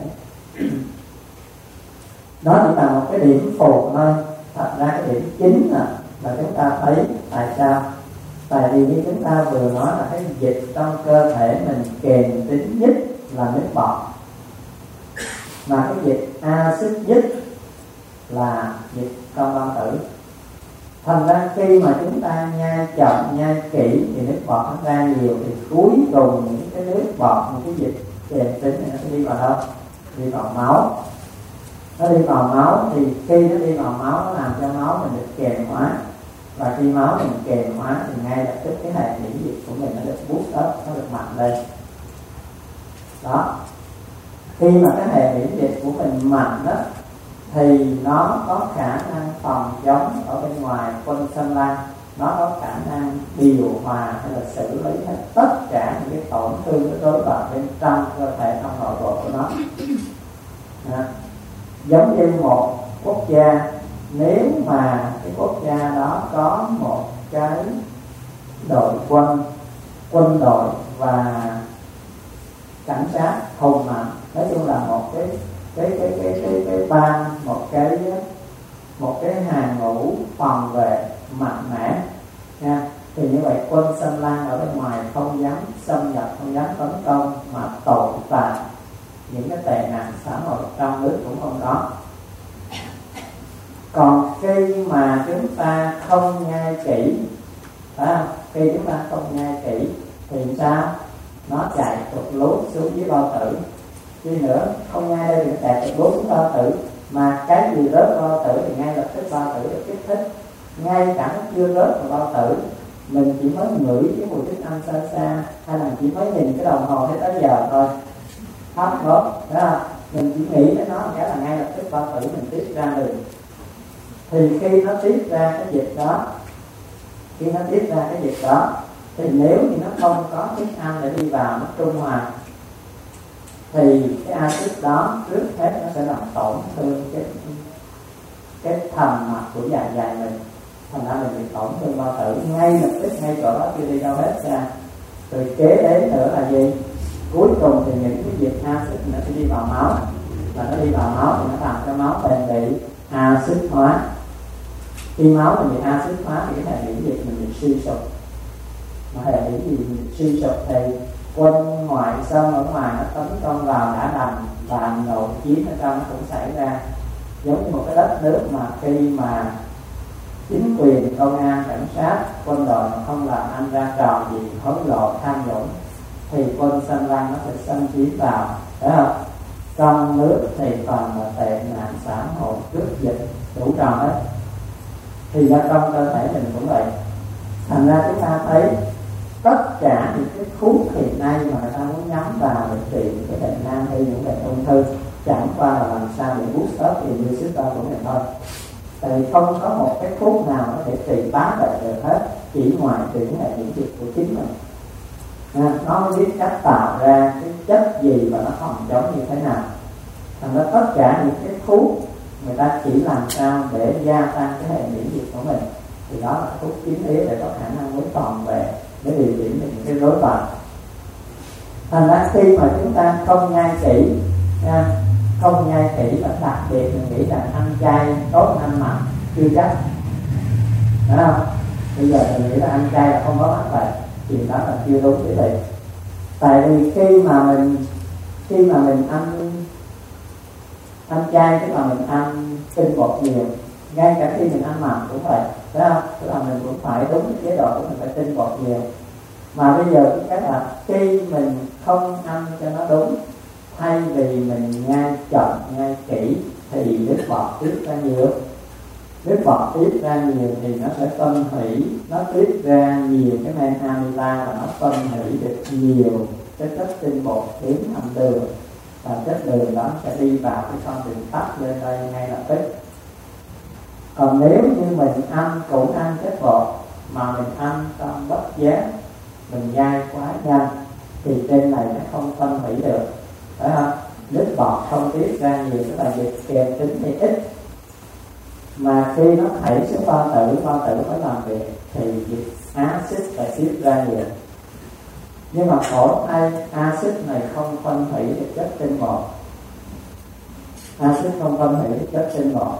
Đó chỉ là một cái điểm phụ thôi. Thật ra cái điểm chính là, là chúng ta thấy tại sao. Tại vì như chúng ta vừa nói là cái dịch trong cơ thể mình kèm tính nhất là nước bọt, mà cái dịch axit nhất là dịch trong bao tử. Thành ra khi mà chúng ta nhai chậm, nhai kỹ thì nước bọt nó ra nhiều, thì cuối cùng những cái nước bọt, những cái dịch kèm tính này nó sẽ đi vào đâu? Đi vào máu. Nó đi vào máu thì khi nó đi vào máu nó làm cho máu mình được kèm hóa, và khi máu mình kèm hóa thì ngay lập tức cái hệ miễn dịch của mình nó được boost up, nó được mạnh lên. Đó, khi mà cái hệ miễn dịch của mình mạnh đó thì nó có khả năng phòng chống ở bên ngoài quân xâm lăng, nó có khả năng điều hòa hay là xử lý hết tất cả những cái tổn thương nó rối loạn bên trong cơ thể, trong nội bộ của nó. Đó. Giống như một quốc gia, nếu mà cái quốc gia đó có một cái đội quân, quân đội và cảnh sát hùng mạnh, nói chung là một cái cái cái cái cái cái ban, một cái một cái hàng ngũ phòng vệ mạnh mẽ nha, thì như vậy quân xâm lăng ở bên ngoài không dám xâm nhập, không dám tấn công, mà tồn tại những cái tệ nạn xã hội trong nước cũng không có. Còn khi mà chúng ta không nhai kỹ, phải không? Khi chúng ta không nhai kỹ thì sao? Nó chạy tụt lút xuống dưới bao tử. Chứ nữa, không nhai đây thì nó chạy tụt lút xuống bao tử, mà cái gì rớt vào bao tử thì ngay lập tức bao tử được kích thích. Ngay cả nó chưa rớt vào bao tử, mình chỉ mới ngửi cái mùi thức ăn xa xa, hay là chỉ mới nhìn cái đồng hồ thấy tới giờ thôi, hấp hốt, đó không? Mình chỉ nghĩ đến nó cái là ngay lập tức bao tử mình tiết ra đường. Thì khi nó tiết ra cái dịch đó, khi nó tiết ra cái dịch đó, thì nếu như nó không có thức ăn để đi vào nó trung hòa, thì cái axit đó trước hết nó sẽ làm tổn thương cái cái thành mặt của dạ dày mình, thành ra mình bị tổn thương bao tử ngay lập tức, ngay chỗ đó chưa đi đâu hết ra. Rồi kế đến nữa là gì? Cuối cùng thì những cái dịch axit nó sẽ đi vào máu, và nó đi vào máu thì nó làm cho máu mình bị axit hóa. Khi máu mình bị axit hóa thì cái hệ miễn dịch mình bị suy sụp, mà hệ miễn dịch mình suy sụp thì quân ngoại xâm ở ngoài nó tấn công vào đã đành, và nội chiến ở trong nó cũng xảy ra. Giống như một cái đất nước mà khi mà chính quyền, công an, cảnh sát, quân đội mà không làm ăn ra trò gì, hối lộ, tham nhũng, thì quân xâm lăng nó sẽ xâm chiếm vào, phải không? Trong nước thì toàn là tệ nạn xã hội, cướp giật đủ trò hết. Thì ra trong cơ thể mình cũng vậy. Thành ra chúng ta thấy tất cả những cái thuốc hiện nay mà người ta muốn nhắm vào để trị cái bệnh nan y, những bệnh ung thư, chẳng qua là làm sao để boost up immune system của mình thôi. Tại vì không có một cái thuốc nào có thể trị bá bệnh được hết, chỉ ngoài trị hệ miễn dịch của chính mình. À, nó mới biết cách tạo ra cái chất gì và nó phòng chống như thế nào. Thành ra tất cả những cái thuốc người ta chỉ làm sao để gia tăng cái hệ miễn dịch của mình, thì đó là thuốc chính yếu để có khả năng mới toàn về để điều chỉnh những cái rối loạn. Thành ra khi mà chúng ta không nhai kỹ, nha, không nhai kỹ và đặc biệt mình nghĩ rằng ăn chay tốt ăn mặn chưa chắc, phải không? Bây giờ mình nghĩ là ăn chay là không có mắc bệnh, thì đó là chưa đúng cái gì. Tại vì khi mà mình khi mà mình ăn ăn chay, tức là mình ăn tinh bột nhiều, ngay cả khi mình ăn mặn cũng vậy, phải không? Tức là mình cũng phải đúng cái chế độ của mình phải tinh bột nhiều. Mà bây giờ cái là khi mình không ăn cho nó đúng, thay vì mình nhai chậm, nhai kỹ, thì nước bọt tiết ra nhiều. Nước bọt tiết ra nhiều thì nó sẽ phân hủy, nó tiết ra nhiều cái men amila, và nó phân hủy được nhiều cái chất tinh bột biến thành đường, và chất đường đó sẽ đi vào cái con đường tắc lên đây ngay lập tức. Còn nếu như mình ăn cũng ăn chất bột mà mình ăn trong bất giác, mình nhai quá nhanh, thì trên này nó không phân hủy được, phải không? Nước bọt không tiết ra nhiều, tức là dịch kèm tính thì ít, mà khi nó thảy xuống bao tử, bao tử mới làm việc thì dịch axit phải tiết ra nhiều. Nhưng mà khổ thay, axit này không phân hủy được chất tinh bột, axit không phân hủy được chất tinh bột,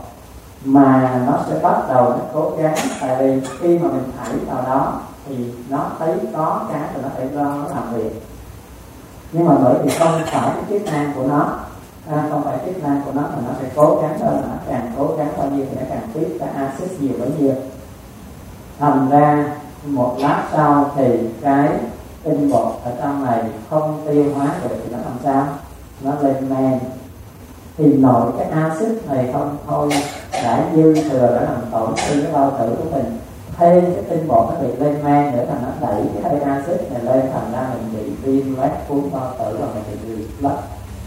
mà nó sẽ bắt đầu nó cố gắng. Tại vì khi mà mình thảy vào đó thì nó thấy có cái rồi nó phải do nó làm việc, nhưng mà bởi vì không phải cái chức năng của nó, à, không phải chức năng của nó, mà nó sẽ cố gắng hơn, nó càng cố gắng bao nhiêu thì nó càng tiết ra axit nhiều bấy nhiêu. Thành ra một lát sau thì cái tinh bột ở trong này không tiêu hóa được thì nó làm sao? Nó lên men. Thì nội cái axit này không thôi đã dư thừa, đã làm tổn thương cái bao tử của mình, thêm cái tinh bột nó bị lên men nữa, thành nó đẩy cái hơi axit này lên, thành ra mình bị viêm loét cuốn bao tử và mình bị lấp.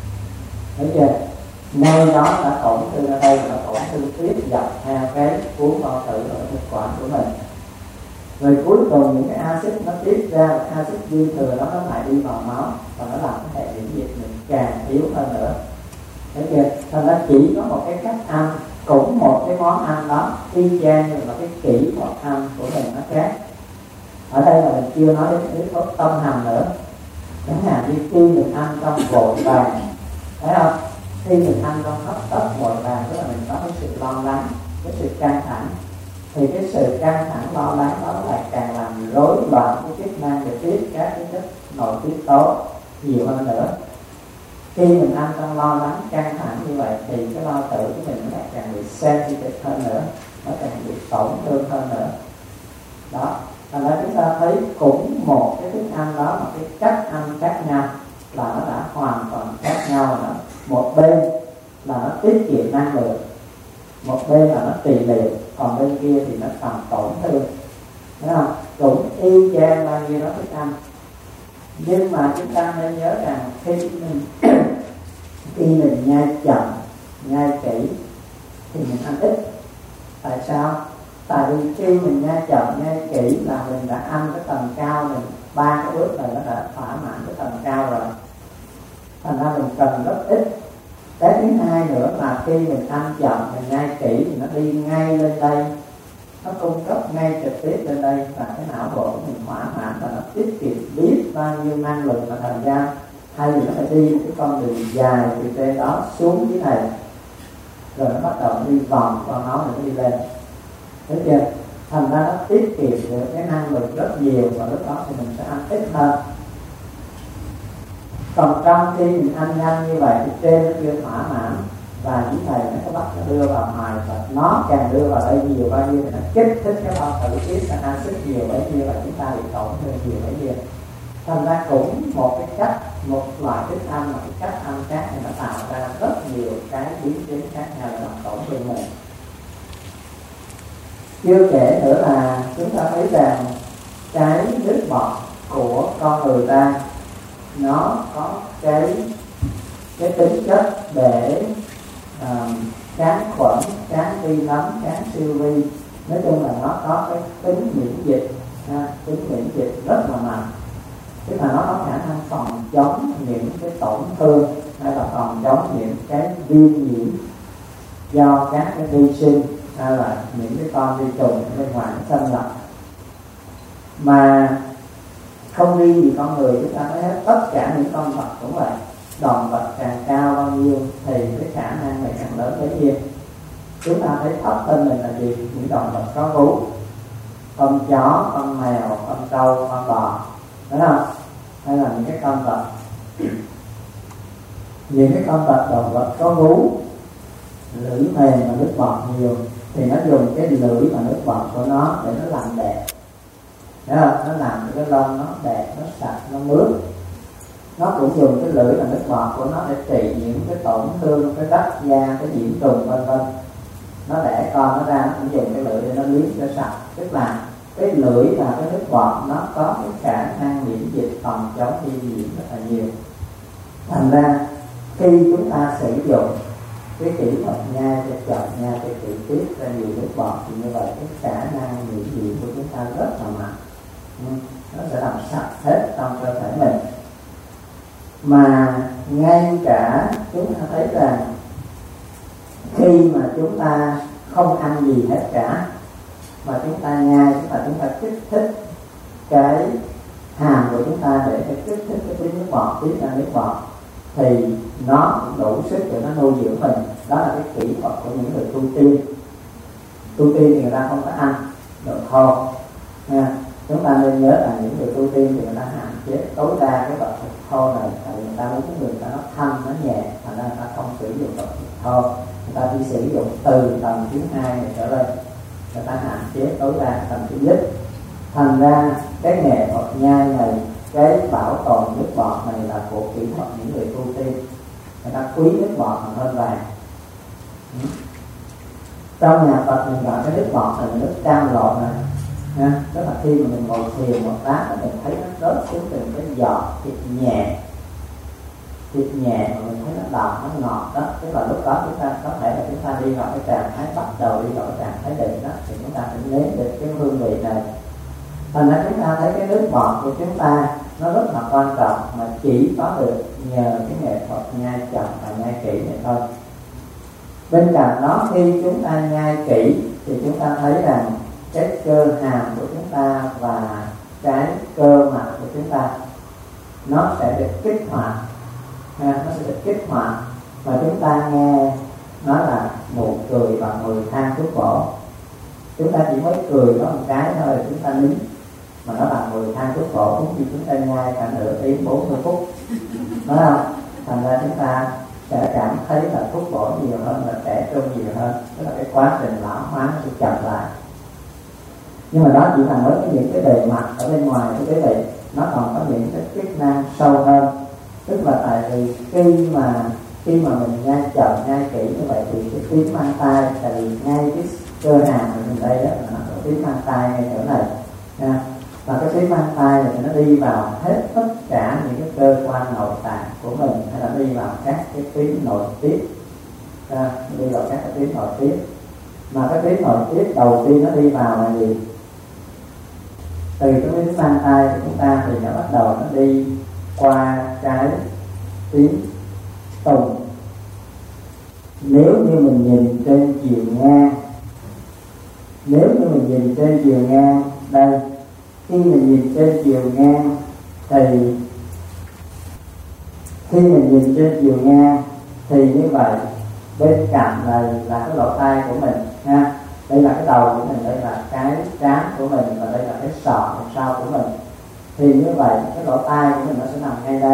Thấy chưa? Ngay đó đã tổn thương ở đây, là tổn thương tiếp dọc theo cái cuốn bao tử ở thực quản của mình. Rồi cuối cùng những cái axit nó tiết ra, axit dư thừa đó nó lại đi vào máu và nó làm cái hệ miễn dịch mình càng yếu hơn nữa. Thấy chưa? Thành ra chỉ có một cái cách ăn, cũng một cái món ăn đó y chang, nhưng mà cái kỹ thuật ăn của mình nó khác. Ở đây là mình chưa nói đến yếu tố tâm hành nữa. Chẳng hạn như khi mình ăn trong vội vàng, thấy không? Khi mình ăn trong hấp tấp vội vàng, tức là mình có cái sự lo lắng, cái sự căng thẳng, thì cái sự căng thẳng lo lắng đó lại càng làm rối loạn cái chức năng để tiết các cái chất nội tiết tố nhiều hơn nữa. Khi mình ăn trong lo lắng căng thẳng như vậy thì cái bao tử của mình nó lại càng bị sensitive hơn nữa, nó càng bị tổn thương hơn nữa. Đó, thành ra chúng ta thấy cũng một cái thức ăn đó, mà cái cách ăn khác nhau là nó đã hoàn toàn khác nhau nữa. Một bên là nó tiết kiệm năng lượng, một bên là nó trị liệu, còn bên kia thì nó làm tổn thương. Thấy không? Cũng y chang bao nhiêu đó thức ăn, nhưng mà chúng ta nên nhớ rằng khi mình khi mình nhai chậm, nhai kỹ thì mình ăn ít. Tại sao? Tại vì khi mình nhai chậm, nhai kỹ là mình đã ăn cái tầng cao, mình ba cái bước này nó đã thỏa mãn cái tầng cao rồi, thành ra mình cần rất ít. Cái thứ hai nữa là khi mình ăn chậm, mình nhai kỹ thì nó đi ngay lên đây, nó cung cấp ngay trực tiếp lên đây, và cái não bộ của mình thỏa mãn và nó tiết kiệm biết bao nhiêu năng lượng, và thành ra thay vì nó phải đi một cái con đường dài từ trên đó xuống dưới này, rồi nó bắt đầu đi vòng qua máu để nó đi lên. Thấy chưa? Thành ra nó tiết kiệm được cái năng lượng rất nhiều, và lúc đó thì mình sẽ ăn ít hơn. Còn trong khi mình ăn nhanh như vậy thì trên nó chưa thỏa mãn, và những thầy nó có bắt nó đưa vào ngoài, và nó càng đưa vào đây nhiều bao nhiêu thì nó kích thích cái bao tử tiết ra axit nhiều bấy nhiêu, và chúng ta bị tổn thương nhiều bấy nhiêu. Thành ra cũng một cái cách, một loại thức ăn, một cái cách ăn khác này nó tạo ra rất nhiều cái biến chứng khác nhau làm tổn thương mình. Chưa kể nữa là chúng ta thấy rằng cái nước bọt của con người ta nó có cái cái tính chất để uh, kháng khuẩn, kháng vi nấm, kháng siêu vi. Nói chung là nó có cái tính miễn dịch, ha, tính miễn dịch rất là mạnh. Tức là nó có khả năng phòng chống những cái tổn thương hay là phòng chống những cái viêm nhiễm do các cái vi sinh hay là những cái con vi trùng bên ngoài xâm nhập. Mà không riêng gì con người, chúng ta thấy hết tất cả những con vật cũng vậy. Động vật càng cao bao nhiêu thì cái khả năng này càng lớn bấy nhiêu. Chúng ta thấy thấp hơn mình là gì? Những động vật có vú, con chó, con mèo, con trâu, con bò, đúng không? Hay là những cái con vật những cái con vật động vật có vú, lưỡi mềm và nước bọt nhiều, thì nó dùng cái lưỡi và nước bọt của nó để nó làm đẹp. Đấy không? Nó làm cho cái lông nó đẹp, nó sạch, nó mướt. Nó cũng dùng cái lưỡi và nước bọt của nó để trị những cái tổn thương, cái rách da, cái nhiễm trùng vân vân. Nó đẻ con nó ra, nó cũng dùng cái lưỡi để nó liếm cho sạch. Tức là cái lưỡi và cái nước bọt nó có cái khả năng miễn dịch phòng chống vi nhiễm rất là nhiều. Thành ra khi chúng ta sử dụng cái kỹ thuật nhai cho chậm, nhai cho kỹ tiết ra nhiều nước bọt, thì như vậy cái khả năng miễn dịch của chúng ta rất là mạnh. Nó sẽ làm sạch hết trong cơ thể mình. Mà ngay cả chúng ta thấy rằng khi mà chúng ta không ăn gì hết cả, mà chúng ta nhai, chúng ta chúng ta kích thích cái hàm của chúng ta để kích thích cái tiếng nước bọt, tiết ra nước bọt, thì nó cũng đủ sức để nó nuôi dưỡng mình. Đó là cái kỹ thuật của những người tu tiên. Tu tiên thì người ta không có ăn đồ thô nha. Chúng ta nên nhớ là những người tu tiên thì người ta hạn chế tối đa cái vật thịt thô này, tại vì người ta muốn cái người ta nó thanh, nó nhẹ, thành ra người ta không sử dụng vật thịt thô, người ta chỉ sử dụng từ tầng thứ hai này trở lên, người ta hạn chế tối đa tầng thứ nhất. Thành ra cái nghệ thuật nhai này, cái bảo tồn nước bọt này là của kỹ thuật những người tu tiên. Người ta quý nước bọt hơn vàng. Trong nhà Phật mình gọi cái nước bọt là nước cam lộn này. Ha, tức là khi mà mình ngồi thiền một lát mình thấy nó rớt xuống từng cái giọt thịt nhẹ, thịt nhẹ mà mình thấy nó đậm, nó ngọt đó. Tức là lúc đó chúng ta có thể là chúng ta đi vào cái trạng thái bắt đầu đi vào cái trạng thái định đó, thì chúng ta phải nếm được cái hương vị này. Thành ra chúng ta thấy cái nước bọt của chúng ta nó rất là quan trọng, mà chỉ có được nhờ cái nghệ thuật nhai chậm và nhai kỹ này thôi. Bên cạnh đó, khi chúng ta nhai kỹ thì chúng ta thấy rằng cái cơ hàm của chúng ta và cái cơ mặt của chúng ta nó sẽ được kích hoạt, ha, nó sẽ được kích hoạt. Và chúng ta nghe nói là nụ cười và mùi than thuốc bổ. Chúng ta chỉ mới cười có một cái thôi là chúng ta nín, mà nó là mùi than thuốc bổ cũng như chúng ta nhai cả nửa tiếng bốn mươi phút, đúng không? Thành ra chúng ta sẽ cảm thấy là thuốc bổ nhiều hơn, là trẻ trung nhiều hơn, tức là cái quá trình lão hóa nó sẽ chậm lại. Nhưng mà đó chỉ là với những cái bề mặt ở bên ngoài của cái vị, nó còn có những cái chức năng sâu hơn. Tức là tại vì khi mà khi mà mình nhai chậm, nhai kỹ như vậy thì cái tiếng mang tai, tại vì ngay cái cơ hàm của mình đây đó là nó có tiếng mang tai ngay chỗ này nha. Và cái tiếng mang tai này nó đi vào hết tất cả những cái cơ quan nội tạng của mình, hay là đi vào các cái tuyến nội tiết, à, đi vào các cái tuyến nội tiết. Mà cái tuyến nội tiết đầu tiên nó đi vào là gì? Từ cái tiếng mang tai của chúng ta thì nó bắt đầu nó đi qua cái tiếng tùng. Nếu như mình nhìn trên chiều ngang, nếu như mình nhìn trên chiều ngang đây, khi mình nhìn trên chiều ngang thì khi mình nhìn trên chiều ngang thì như vậy bên cạnh này là cái lỗ tai của mình ha, đây là cái đầu của mình, đây là cái trán của mình, và đây là cái sọ sau của mình. Thì như vậy cái lỗ tai của mình nó sẽ nằm ngay đây,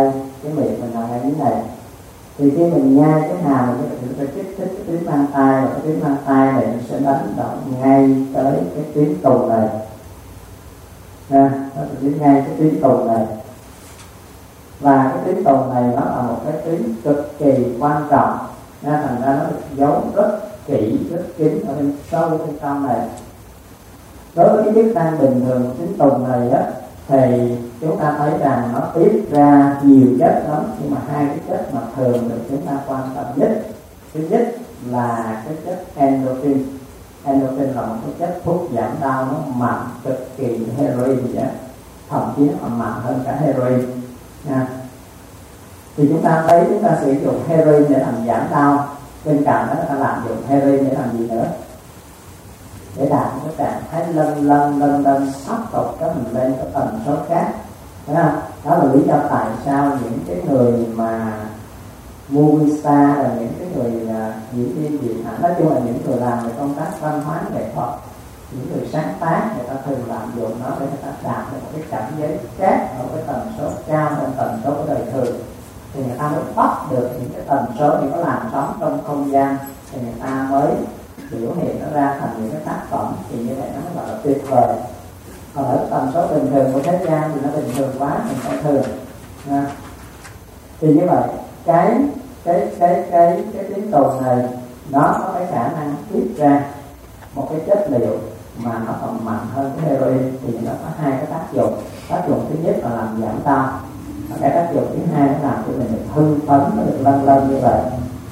cái miệng mình nằm ngay dưới này. Thì khi mình nhai cái hàm mình phải kích thích cái tuyến mang tai, và cái tuyến mang tai này nó sẽ đánh động ngay tới cái tuyến tùng này. Nha, nó sẽ đến ngay cái tuyến tùng này. Và cái tuyến tùng này nó là một cái tuyến cực kỳ quan trọng. Nha, thành ra nó được giấu rất kỹ, rất kín ở bên sâu bên trong này. Đối với cái chức năng bình thường tuyến tùng này á, thì chúng ta thấy rằng nó tiết ra nhiều chất lắm, nhưng mà hai cái chất mà thường được chúng ta quan tâm nhất, thứ nhất là cái chất endorphin. Endorphin là một cái chất thuốc giảm đau, nó mạnh cực kỳ heroin vậy, thậm chí nó còn mạnh hơn cả heroin nha. Thì chúng ta thấy chúng ta sử dụng heroin để làm giảm đau, bên cạnh đó ta làm dụng heroin để làm gì nữa? Để đạt một cái trạng thái lân lân lân lân sắp tục cái mình lên cái tần số khác, thấy không? Đó là lý do tại sao những cái người mà movie star là những cái người uh, diễn viên điện ảnh, nói chung là những người làm về công tác văn hóa nghệ thuật, những người sáng tác, người ta thường làm dụng nó để người ta đạt được một cái cảnh giới khác ở cái tần số cao hơn tần số của đời thường, thì người ta mới bắt được những cái tần số, những cái làn sóng trong không gian, thì người ta mới biểu hiện nó ra thành những cái tác phẩm, thì như vậy nó mới gọi là tuyệt vời. Còn ở tần số bình thường của thế gian thì nó bình thường quá, mình phải thường nha. Thì như vậy cái cái cái cái cái tiếng tồn này nó có cái khả năng tiết ra một cái chất liệu mà nó còn mạnh hơn cái heroin, thì nó có hai cái tác dụng. Tác dụng thứ nhất là làm giảm đau, và cái tác dụng thứ hai nó làm cho mình được hưng phấn, nó được lân lân như vậy.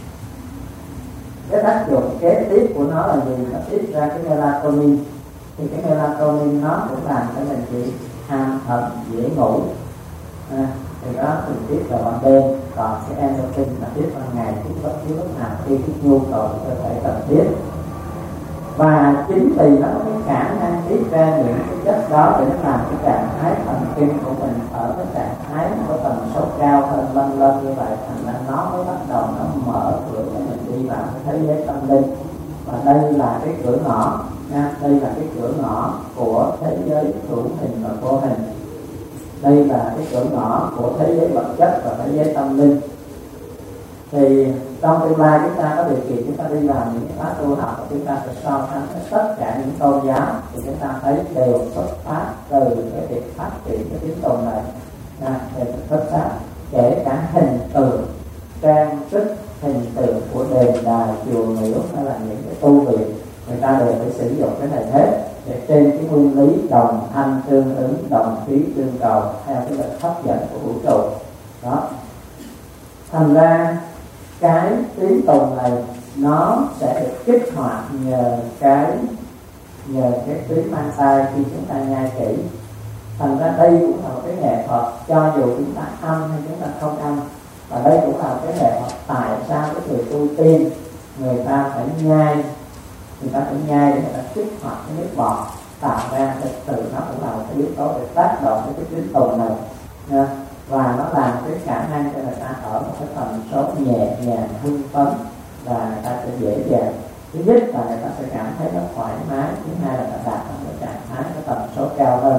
Cái tác dụng kế tiếp của nó là gì? Nó tiết ra cái melatonin. Thì cái melatonin nó cũng làm cho mình chỉ ham thật, dễ ngủ. À, thì đó mình tiết vào ban đêm, còn cái endorphin là tiết ban ngày, tiết bất cứ lúc nào khi cái nhu cầu của cơ thể cần thiết. Và chính vì nó có cái khả năng tiết ra những cái chất đó để nó làm cái trạng thái thần kinh của mình ở cái trạng thái có tần số cao hơn, lân lân như vậy, thành ra nó mới bắt đầu nó mở cửa để mình đi vào cái thế giới tâm linh. Và đây là cái cửa ngõ nha, đây là cái cửa ngõ của thế giới hữu hình và vô hình. Đây là cái cửa ngõ của thế giới vật chất và thế giới tâm linh. Thì trong tương lai chúng ta có điều kiện chúng ta đi làm những cái khóa tu học, chúng ta sẽ so sánh tất cả những tôn giáo, thì chúng ta thấy đều xuất phát từ cái việc phát triển cái tiếng tồn này. À, để xuất phát kể cả hình tượng, trang sức, hình tượng của đền đài, chùa miếu hay là những cái tu viện, người ta đều phải sử dụng cái này hết, để trên cái nguyên lý đồng thanh tương ứng, đồng khí tương cầu theo cái lực hấp dẫn của vũ trụ đó. Thành ra cái tiếng tùng này nó sẽ được kích hoạt nhờ cái nhờ cái tuyến mang tai khi chúng ta nhai kỹ. Thành ra đây cũng là một cái nghệ thuật, cho dù chúng ta âm hay chúng ta không âm, và đây cũng là một cái nghệ thuật. Tại sao cái người tu tiên người ta phải nhai, người ta phải nhai để người ta kích hoạt cái nước bọt tạo ra, thực sự nó cũng là một cái yếu tố để tác động đến cái tuyến tùng này nha. Và nó làm cái khả năng cho người ta ở một cái tần số nhẹ nhàng, hưng phấn, và người ta sẽ dễ dàng. Thứ nhất là người ta sẽ cảm thấy nó thoải mái, thứ hai là người ta đạt được cái trạng thái cái tần số cao hơn.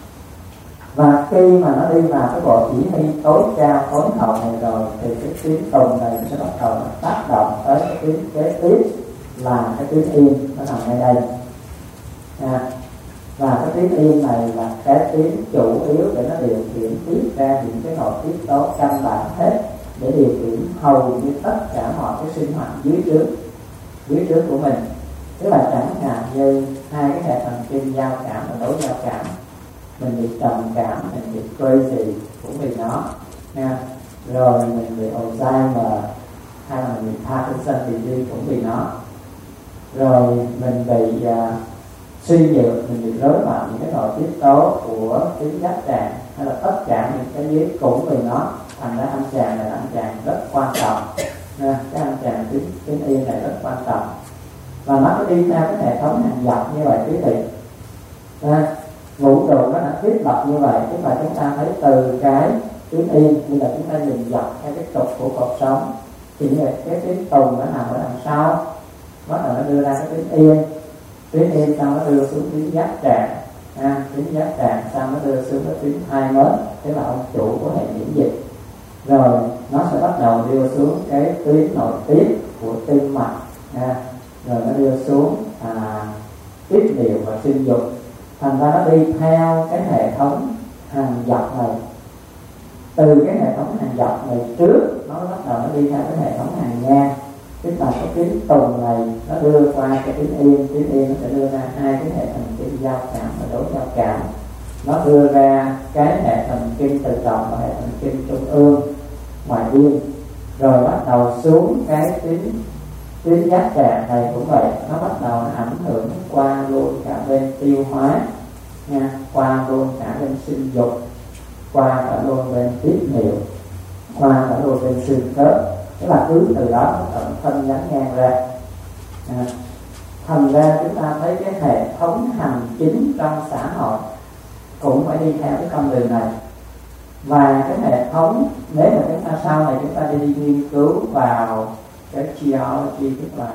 Và khi mà nó đi vào cái bộ chỉ huy tối cao, tối hậu này rồi, thì cái tuyến tùng này sẽ bắt đầu tác động tới cái tuyến kế tiếp là cái tuyến yên, nó nằm ngay đây. À, và cái tuyến yên này là cái tuyến chủ yếu để nó điều khiển tiết ra những cái nội tiết tố căn bản hết, để điều khiển hầu như tất cả mọi cái sinh hoạt dưới trướng dưới trướng của mình. Tức là chẳng hạn như hai cái hệ thần kinh giao cảm và đối giao cảm, mình bị trầm cảm, mình bị crazy cũng vì nó nha. Rồi mình bị Alzheimer hay là mình bị Parkinson disease cũng vì nó. Rồi mình bị uh, suy nhược, mình bị rối loạn những cái nội tiết tố của tuyến giác tràng, hay là tất cả những cái dưới cũng vì nó. Thành ra âm tràng này là âm tràng rất quan trọng nha. Cái âm tràng tuyến, tuyến yên này rất quan trọng, và nó có đi theo cái hệ thống hàng dọc như vậy quý vị. À, vũ trụ nó đã thiết lập như vậy, tức là chúng ta thấy từ cái tuyến yên, như là chúng ta nhìn dọc theo cái trục của cuộc sống, thì như vậy cái tuyến tùng nó nằm ở đằng sau, bắt đầu nó đưa ra cái tuyến yên, tuyến yên xong nó đưa xuống tuyến giác tràng, à, tuyến giác tràng xong nó đưa xuống cái tuyến hai mớt, tức là ông chủ của hệ miễn dịch. rồi nó sẽ bắt đầu đưa xuống cái tuyến nội tiết của tim mạch nha. Rồi nó đưa xuống à, tiết niệu và sinh dục. Thành ra nó đi theo cái hệ thống hàng dọc này. Từ cái hệ thống hàng dọc này trước nó bắt đầu nó đi theo cái hệ thống hàng ngang, tức là cái tuyến tùng này nó đưa qua cái tuyến yên, tuyến yên nó sẽ đưa ra hai cái hệ thần kinh giao cảm và đối giao cảm, nó đưa ra cái hệ thần kinh tự động và hệ thần kinh trung ương ngoài biên, rồi bắt đầu xuống cái tuyến tuyến giác tràng này cũng vậy, nó bắt đầu ảnh hưởng qua luôn cả bên tiêu hóa nha, qua luôn cả bên sinh dục, qua cả luôn bên tiết niệu, qua cả luôn bên xương khớp. Tức là cứ từ đó nó tận phân nhánh ngang ra. À, thành ra chúng ta thấy cái hệ thống hành chính trong xã hội cũng phải đi theo cái con đường này. Và cái hệ thống, nếu mà chúng ta sau này chúng ta đi nghiên cứu vào cái geology, tức là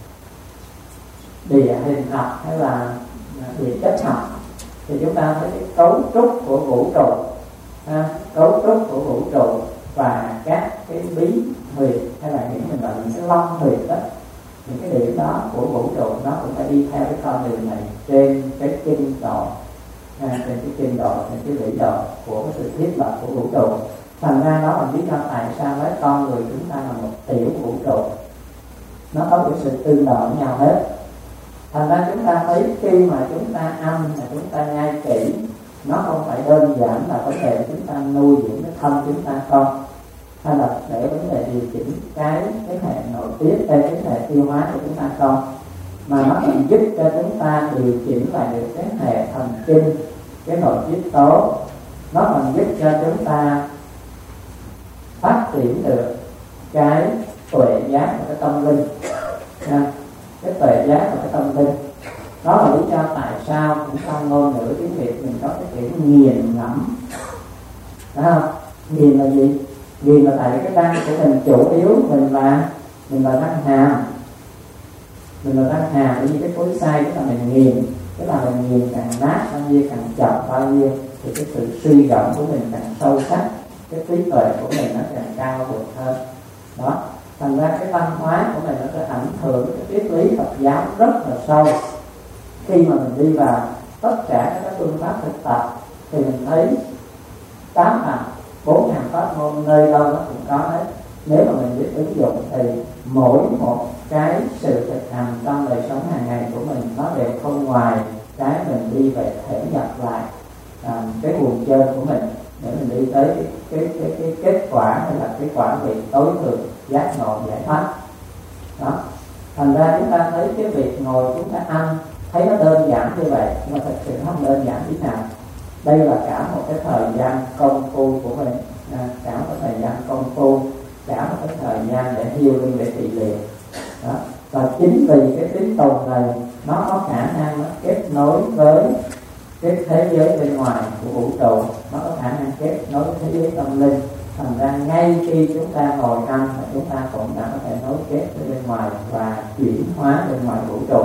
địa hình học hay là địa chất học, thì chúng ta thấy cái cấu trúc của vũ trụ, à, cấu trúc của vũ trụ và các cái bí huyệt hay là những mình gọi là những cái long huyệt đó, những cái điểm đó của vũ trụ nó cũng phải đi theo cái con đường này trên cái kinh độ, à, trên cái kinh độ, trên cái vĩ độ của cái sự thiết lập của vũ trụ. Thành ra đó là lý do tại sao với con người chúng ta là một tiểu vũ trụ, nó có cái sự tương đồng với nhau hết. Thành ra chúng ta thấy khi mà chúng ta ăn, mà chúng ta nhai kỹ, nó không phải đơn giản là vấn đề chúng ta nuôi dưỡng cái thân chúng ta không, hay là để vấn đề điều chỉnh cái cái hệ nội tiết, cái hệ tiêu hóa của chúng ta không, mà nó còn giúp cho chúng ta điều chỉnh lại được cái hệ thần kinh, cái nội tiết tố, nó còn giúp cho chúng ta phát triển được cái tuệ giác và cái tâm linh, nha. Cái tuệ giác và cái tâm linh đó là lý do tại sao cũng trong ngôn ngữ tiếng Việt mình có cái chữ nghiền ngẫm, phải không? Nghiền là gì? Nghiền là tại cái răng của mình chủ yếu mình là mình là răng hàm, mình là răng hàm, bởi vì cái khối xay tức là mình nghiền, tức là mình nghiền càng nát bao nhiêu, càng chậm bao nhiêu thì cái sự suy gẫm của mình càng sâu sắc, cái trí tuệ của mình nó càng cao vượt hơn. Đó, thành ra cái văn hóa của mình nó sẽ ảnh hưởng cái triết lý Phật giáo rất là sâu. Khi mà mình đi vào tất cả các phương pháp thực tập thì mình thấy tám thành bốn ngàn pháp môn nơi đâu nó cũng có hết. Nếu mà mình biết ứng dụng thì mỗi một cái sự thực hành trong đời sống hàng ngày của mình nó đều không ngoài cái mình đi về thể nhập lại à, cái nguồn chơi của mình để mình đi tới cái, cái, cái, cái kết quả hay là cái quả vị tối thượng giác ngộ giải thoát. Đó, thành ra chúng ta thấy cái việc ngồi chúng ta ăn thấy nó đơn giản như vậy, nhưng mà thật sự không đơn giản tí nào. Đây là cả một cái thời gian công phu của mình, à, cả một cái thời gian công phu, cả một cái thời gian để healing, để trị liệu. Đó, và chính vì cái tính tồn này nó có khả năng nó kết nối với cái thế giới bên ngoài của vũ trụ, nó có khả năng kết nối với thế giới tâm linh. Thành ra ngay khi chúng ta ngồi ăn, chúng ta cũng đã có thể nối kết với bên ngoài và chuyển hóa bên ngoài vũ trụ.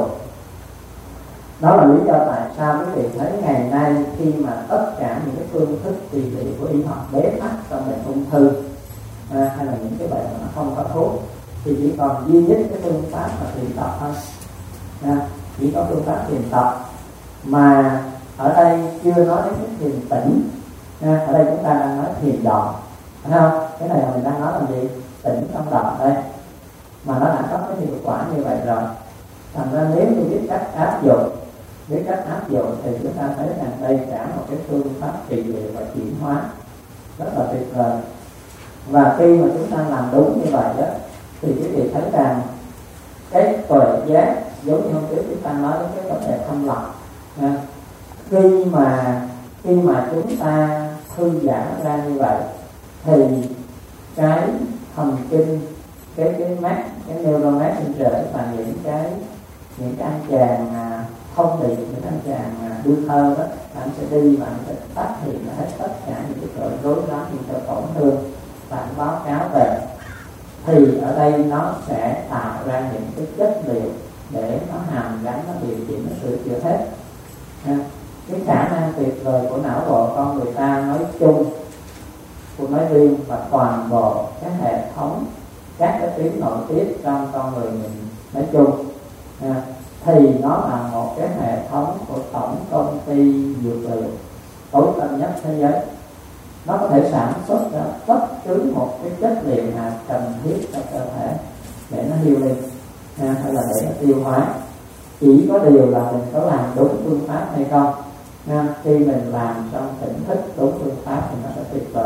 Đó là lý do tại sao quý vị thấy ngày nay khi mà tất cả những cái phương thức trị liệu của y học bế tắc trong bệnh ung thư à, hay là những cái bệnh mà nó không có thuốc thì chỉ còn duy nhất cái phương pháp là thiền tập thôi, à, chỉ có phương pháp thiền tập. Mà ở đây chưa nói đến cái thiền tĩnh, à, ở đây chúng ta đang nói thiền động, phải không? Cái này là mình đang nói là gì? Tĩnh trong động đây, mà nó đã có cái hiệu quả như vậy rồi. Thành ra nếu như biết cách áp dụng, biết cách áp dụng thì chúng ta thấy rằng đây cả một cái phương pháp trị liệu và chuyển hóa rất là tuyệt vời. Và khi mà chúng ta làm đúng như vậy đó thì quý vị thấy rằng cái tuệ giác, giống như hôm trước chúng ta nói đến cái vấn đề thanh lọc, à, khi mà khi mà chúng ta thư giãn ra như vậy thì cái thần kinh, cái cái mắt, cái neural messenger và những cái những cái anh chàng mà thông điệp, những anh chàng mà đưa thơ đó, anh sẽ đi và anh sẽ phát hiện hết tất cả những cái tội rối rắm, những cái tổn thương và anh báo cáo về. Thì ở đây nó sẽ tạo ra những cái chất liệu để nó hàn gắn, nó điều chỉnh, nó sửa chữa hết. Cái khả năng tuyệt vời của não bộ con người ta nói chung của nói riêng và toàn bộ cái hệ thống các cái tuyến nội tiết trong con người mình nói chung, à, thì nó là một cái hệ thống của tổng công ty dược liệu tối tân nhất thế giới. Nó có thể sản xuất ra bất cứ một cái chất liệu nào cần thiết cho cơ thể để nó heal lên, à, hay là để nó tiêu hóa. Chỉ có điều là mình có làm đúng phương pháp hay không. À, khi mình làm trong tỉnh thức đúng phương pháp thì nó sẽ tuyệt vời.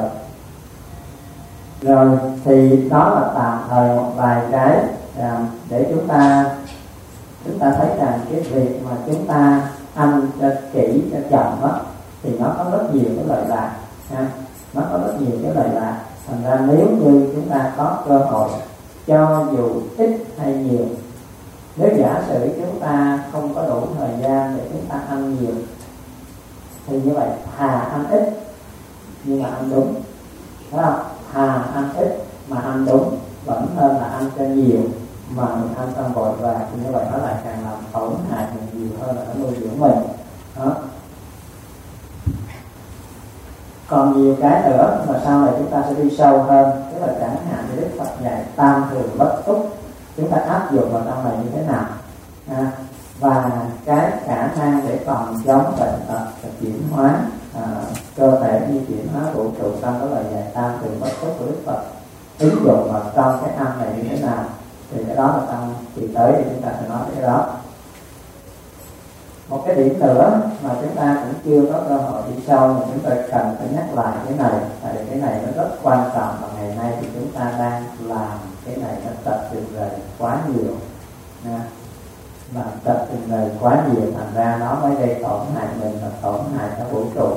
Rồi thì đó là tạm thời một vài cái à, để chúng ta chúng ta thấy rằng cái việc mà chúng ta ăn cho kỹ cho chậm đó thì nó có rất nhiều cái lợi lạc, ha. Nó có rất nhiều cái lợi lạc. Thành ra nếu như chúng ta có cơ hội, cho dù ít hay nhiều, nếu giả sử chúng ta không có đủ thời gian để chúng ta ăn nhiều, thì như vậy thà ăn ít nhưng mà ăn đúng, phải không? Thà ăn ít mà ăn đúng vẫn hơn là ăn cho nhiều mà mình ăn trong vội vàng, thì như vậy nó lại càng làm tổn hại mình nhiều hơn là nó nuôi dưỡng mình đó. Còn nhiều cái nữa mà sau này chúng ta sẽ đi sâu hơn, tức là chẳng hạn như Đức Phật dạy tam thường bất túc, chúng ta áp dụng vào trong này như thế nào, à, và cái khả năng để phòng chống bệnh tật và chuyển hóa à, cơ thể như chuyển hóa vũ trụ trong cái lời dạy tam thường bất túc của Đức Phật ứng dụng vào trong cái ăn này như thế nào, thì cái đó là trong kỳ tới thì chúng ta sẽ nói cái đó. Một cái điểm nữa mà chúng ta cũng chưa có cơ hội đi sâu mà chúng ta cần phải nhắc lại cái này, tại vì cái này nó rất quan trọng và ngày nay thì chúng ta đang làm cái này nó tập trung rời quá nhiều, nha. Và tập trung rời quá nhiều thành ra nó mới gây tổn hại mình và tổn hại cả vũ trụ.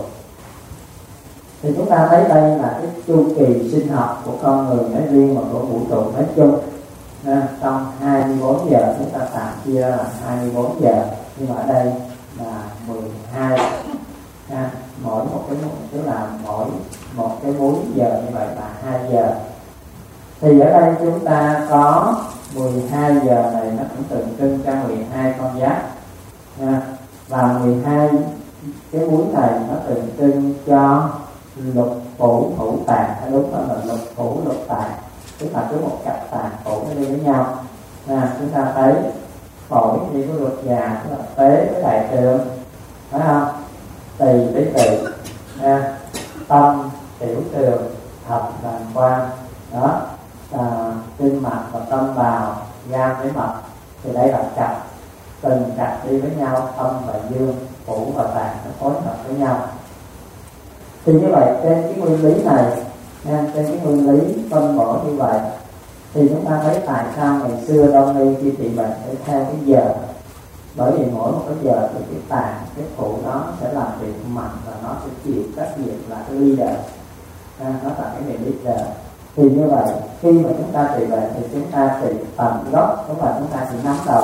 Thì chúng ta thấy đây là cái chu kỳ sinh học của con người nói riêng và của vũ trụ nói chung. À, trong hai mươi bốn giờ chúng ta tạm chia là hai mươi bốn giờ, nhưng mà ở đây là mười hai, à, mỗi một cái tức là mỗi một cái bốn giờ như vậy là hai giờ. Thì ở đây chúng ta có mười hai giờ này nó cũng tượng trưng cho mười hai con giáp, à, và mười hai cái múi này nó tượng trưng cho lục phủ thủ tạng, đúng là lục phủ lục tạng, tức là cứ một cặp tạng phủ nó đi với nhau. À, chúng ta thấy phổi đi với ruột già, tức là phế với đại trượng, phải không? Tỳ với tỵ, à, tâm tiểu trường, thập đàng quan, đó, à, tinh mạch và tâm bào, gan với mật, thì đây là cặp, từng cặp đi với nhau, âm và dương, phủ và tạng nó phối hợp với nhau. Thì như vậy trên cái nguyên lý này, nha, trên cái nguyên lý phân bổ như vậy, thì chúng ta thấy tại sao ngày xưa đông y khi trị bệnh phải theo cái giờ, bởi vì mỗi một cái giờ thì cái tạng, cái phủ đó sẽ làm việc mạnh và nó sẽ chịu trách nhiệm là cái leader, à, nó là cái người leader. Thì như vậy khi mà chúng ta trị bệnh thì chúng ta trị tầm gốc, tức là chúng ta chỉ nắm đầu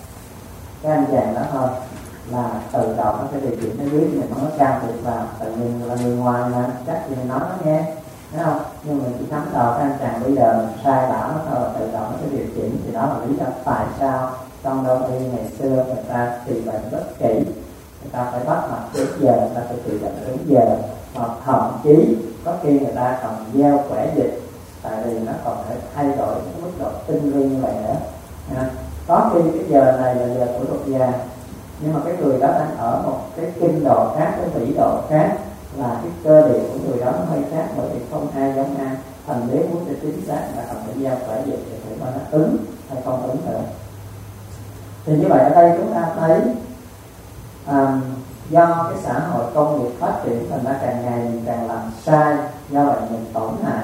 cái anh chàng đó thôi, là từ đầu nó sẽ điều chỉnh đến dưới, mình không có can thiệp vào, tại vì là người ngoài mà chắc gì mình nói nó nghe, thấy không? Nhưng mình chỉ nắm đầu cái anh chàng bây giờ mình sai bảo nó thôi, từ đầu nó sẽ điều chỉnh. Thì đó là lý do tại sao trong đông y ngày xưa người ta trị bệnh rất kỹ, người ta phải bắt mặt trước giờ, người ta phải trị bệnh đúng giờ, hoặc thậm chí có khi người ta còn gieo quẻ dịch, tại vì nó còn phải thay đổi cái mức độ tinh vi như vậy nữa. À, có khi cái giờ này là giờ của ruột già, nhưng mà cái người đó đang ở một cái kinh độ khác, cái vĩ độ khác, là cái cơ địa của người đó nó hơi khác, bởi vì không ai giống ai. Thành nếu muốn cho chính xác là cần phải giao quả dịch thì phải nó ứng hay không ứng nữa. Thì như vậy ở đây chúng ta thấy à, do cái xã hội công nghiệp phát triển thành ra càng ngày mình càng làm sai, do vậy mình tổn hại.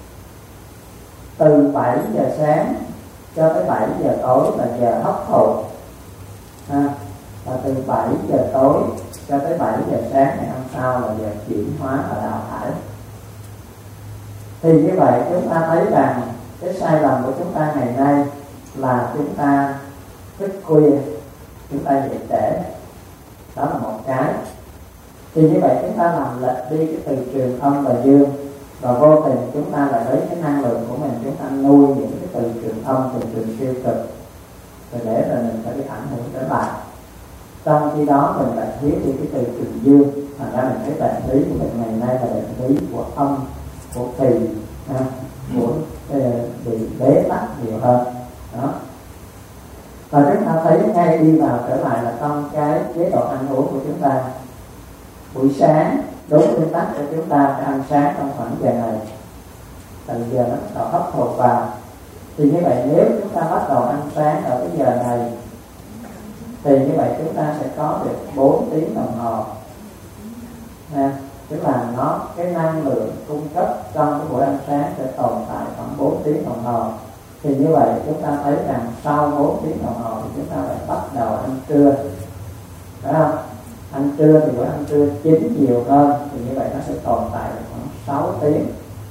Từ bảy giờ sáng cho tới bảy giờ tối là giờ hấp thụ, à, và từ bảy giờ tối cho tới bảy giờ sáng ngày hôm sau là giờ chuyển hóa và đào thải. Thì như vậy chúng ta thấy rằng cái sai lầm của chúng ta ngày nay là chúng ta thức khuya, chúng ta dậy trễ, đó là một cái. Thì như vậy chúng ta làm lệch đi cái từ trường âm và dương, và vô tình chúng ta lại lấy cái năng lượng của mình, chúng ta nuôi những cái từ trường âm, từ trường tiêu cực, rồi để rồi mình phải bị ảnh hưởng trở lại. Trong khi đó mình lại thiếu đi cái từ trường dương, thành ra mình thấy bệnh lý của mình ngày nay là bệnh lý của âm của phì, ha, của uh, bị bế tắc nhiều hơn đó. Và chúng ta thấy ngay đi vào trở lại là trong cái chế độ ăn uống của chúng ta. Buổi sáng đúng nguyên tắc của chúng ta phải ăn sáng trong khoảng giờ này, từ giờ nó bắt đầu hấp thụ vào. Thì như vậy nếu chúng ta bắt đầu ăn sáng ở cái giờ này thì như vậy chúng ta sẽ có được bốn tiếng đồng hồ, ha. Tức là nó cái năng lượng cung cấp trong cái buổi ăn sáng sẽ tồn tại khoảng bốn tiếng đồng hồ. Thì như vậy chúng ta thấy rằng sau bốn tiếng đồng hồ thì chúng ta lại bắt đầu ăn trưa, phải không? Ăn trưa thì bữa ăn trưa chín nhiều hơn, thì như vậy nó sẽ tồn tại được khoảng sáu tiếng.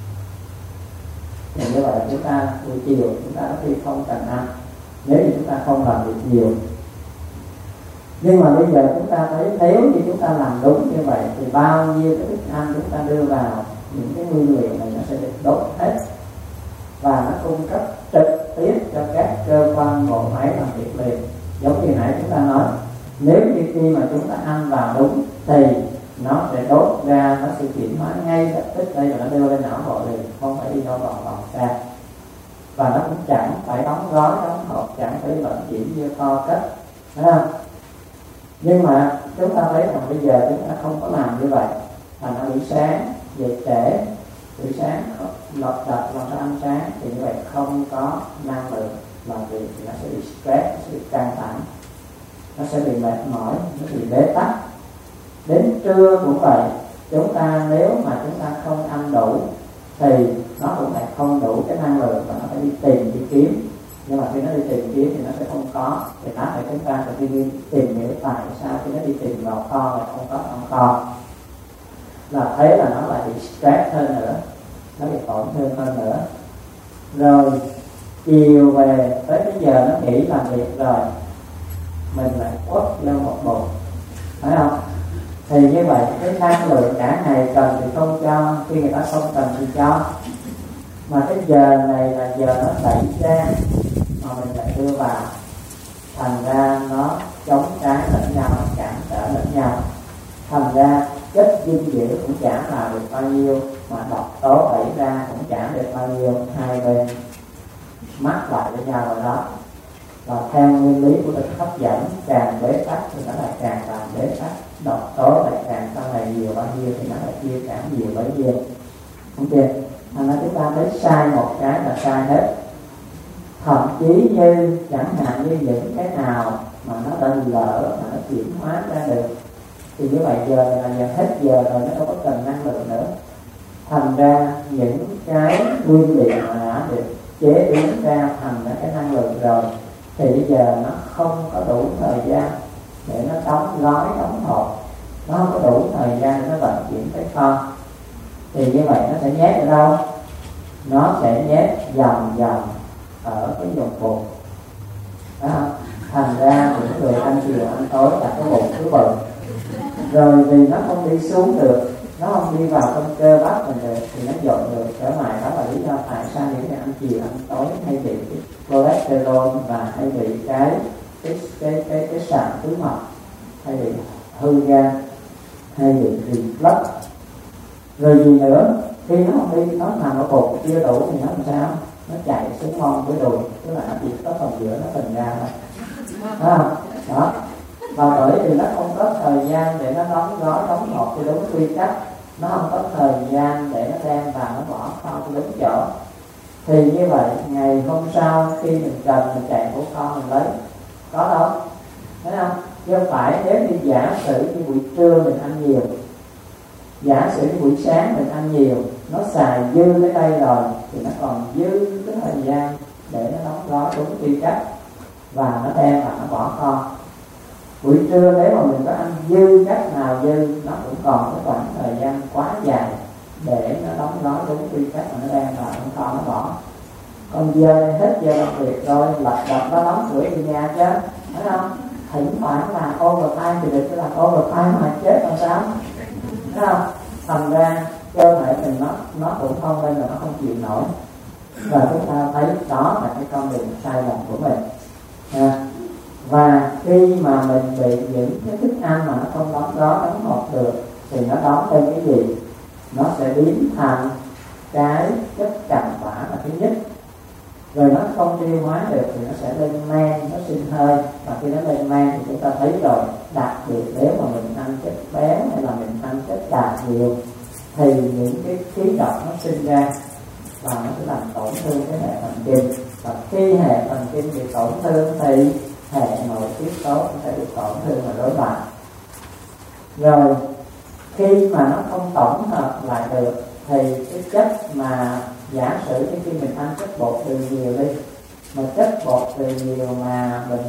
Thì như vậy chúng ta buổi chiều chúng ta có khi không cần ăn nếu như chúng ta không làm việc nhiều. Nhưng mà bây giờ chúng ta thấy nếu như chúng ta làm đúng như vậy thì bao nhiêu cái thức ăn chúng ta đưa vào, những cái nguyên liệu này nó sẽ được đốt hết và nó cung cấp trực tiếp cho các cơ quan bộ máy làm việc liền. Giống như nãy chúng ta nói, nếu như khi mà chúng ta ăn vào đúng thì nó sẽ đốt ra, nó sẽ chuyển hóa ngay lập tức đây và nó đưa lên não bộ liền, không phải đi đâu vòng vòng ra. Và nó cũng chẳng phải đóng gói, đóng hộp, chẳng phải vận chuyển như kho cất, phải không? Nhưng mà chúng ta thấy rằng bây giờ chúng ta không có làm như vậy. Thành ra buổi sáng dậy trễ, buổi sáng lọt đập làm ra ăn sáng thì như vậy không có năng lượng làm việc, thì nó sẽ bị stress, nó sẽ bị căng thẳng, nó sẽ bị mệt mỏi, nó bị bế tắc. Đến trưa cũng vậy, chúng ta nếu mà chúng ta không ăn đủ thì nó cũng lại không đủ cái năng lượng và nó phải đi tìm đi kiếm. Nhưng mà khi nó đi tìm kiếm thì nó sẽ không có, thì nó phải chúng ta phải đi tìm hiểu tại sao khi nó đi tìm vào kho lại không có trong kho, là thế là nó lại bị stress hơn nữa, nó bị tổn thương hơn nữa. Rồi chiều về tới cái giờ nó nghỉ làm việc rồi, mình lại quất lên một bụng, phải không? Thì như vậy cái năng lượng cả ngày cần thì không cho, khi người ta không cần thì cho. Mà cái giờ này là giờ nó đẩy ra mà mình lại đưa vào, thành ra nó chống trái lẫn nhau, nó cản trở lẫn nhau. Thành ra chất dinh dưỡng cũng chả là được bao nhiêu, mà độc tố đẩy ra cũng chả được bao nhiêu, hai bên mắc lại với nhau rồi đó. Và theo nguyên lý của lực hấp dẫn, càng bế tắc thì nó lại càng làm bế tắc, độc tố lại càng sau này nhiều bao nhiêu thì nó lại chia càng nhiều bấy nhiêu. Không chưa? Thành ra chúng ta thấy sai một cái là sai hết. Thậm chí như chẳng hạn như những cái nào mà nó đã lỡ mà nó chuyển hóa ra được thì như vậy giờ là giờ hết giờ rồi, nó đâu có cần năng lượng nữa. Thành ra những cái nguyên liệu mà đã được chế biến ra thành ra cái năng lượng rồi thì bây giờ nó không có đủ thời gian để nó đóng gói, đóng hộp, nó không có đủ thời gian để nó vận chuyển tới kho. Thì như vậy nó sẽ nhét ở đâu? Nó sẽ nhét vòng vòng ở cái vùng bụng đó. Thành ra những người ăn chiều ăn tối là cái bụng cứ bự, rồi vì nó không đi xuống được, nó không đi vào trong cơ bắp mình được thì nó dội được trở lại. Đó là lý do tại sao những người ăn chiều ăn tối hay bị cholesterol và hay bị cái cái cái cái, cái sạn túi mật, hay bị hư gan, hay bị reflux. Rồi gì nữa, khi nó không đi, nó nằm ở bụng chưa đủ thì nó làm sao? Nó chạy xuống mông với đùi, tức là nó chỉ có phần giữa nó phình ra thôi, à, đó. Và bởi vì nó không có thời gian để nó đóng gói, đóng hộp cho đúng quy cách, nó không có thời gian để nó đem vào, nó bỏ kho cho đúng chỗ, thì như vậy ngày hôm sau khi mình cần mình chạy của kho mình lấy, có đâu, thấy không? Chứ không phải nếu như giả sử như buổi trưa mình ăn nhiều, giả sử như buổi sáng mình ăn nhiều, nó xài dư tới đây rồi thì nó còn dư cái thời gian để nó đóng gói đúng quy cách và nó đem vào nó bỏ kho. Buổi trưa nếu mà mình có ăn dư cách nào dư, nó cũng còn cái khoảng thời gian quá dài để nó đóng gói đúng quy cách mà nó đem vào nó kho nó bỏ. Còn giờ hết giờ làm việc rồi, lật đật nó đóng cửa về nhà chứ, thấy không? Thỉnh thoảng là overtime thì được, chứ là overtime mà chết làm sao, thấy không? Thành ra cơ thể mình nó nó cũng không lên là nó không chịu nổi. Và chúng ta thấy đó là cái con đường sai lầm của mình. À, và khi mà mình bị những cái thức ăn mà nó không đóng gói, đóng hộp được thì nó đóng lên cái gì? Nó sẽ biến thành cái chất cặn bã là thứ nhất. Rồi nó không tiêu hóa được thì nó sẽ lên men, nó sinh hơi, và khi nó lên men thì chúng ta thấy rồi, đặc biệt nếu mà mình ăn chất béo hay là mình ăn chất đạm nhiều thì những cái khí độc nó sinh ra và nó sẽ làm tổn thương cái hệ thần kinh, và khi hệ thần kinh bị tổn thương thì hệ nội tiết tố cũng sẽ bị tổn thương và rối loạn. Rồi khi mà nó không tổng hợp lại được thì cái chất mà giả sử như khi mình ăn chất bột từ nhiều đi, mà chất bột từ nhiều mà mình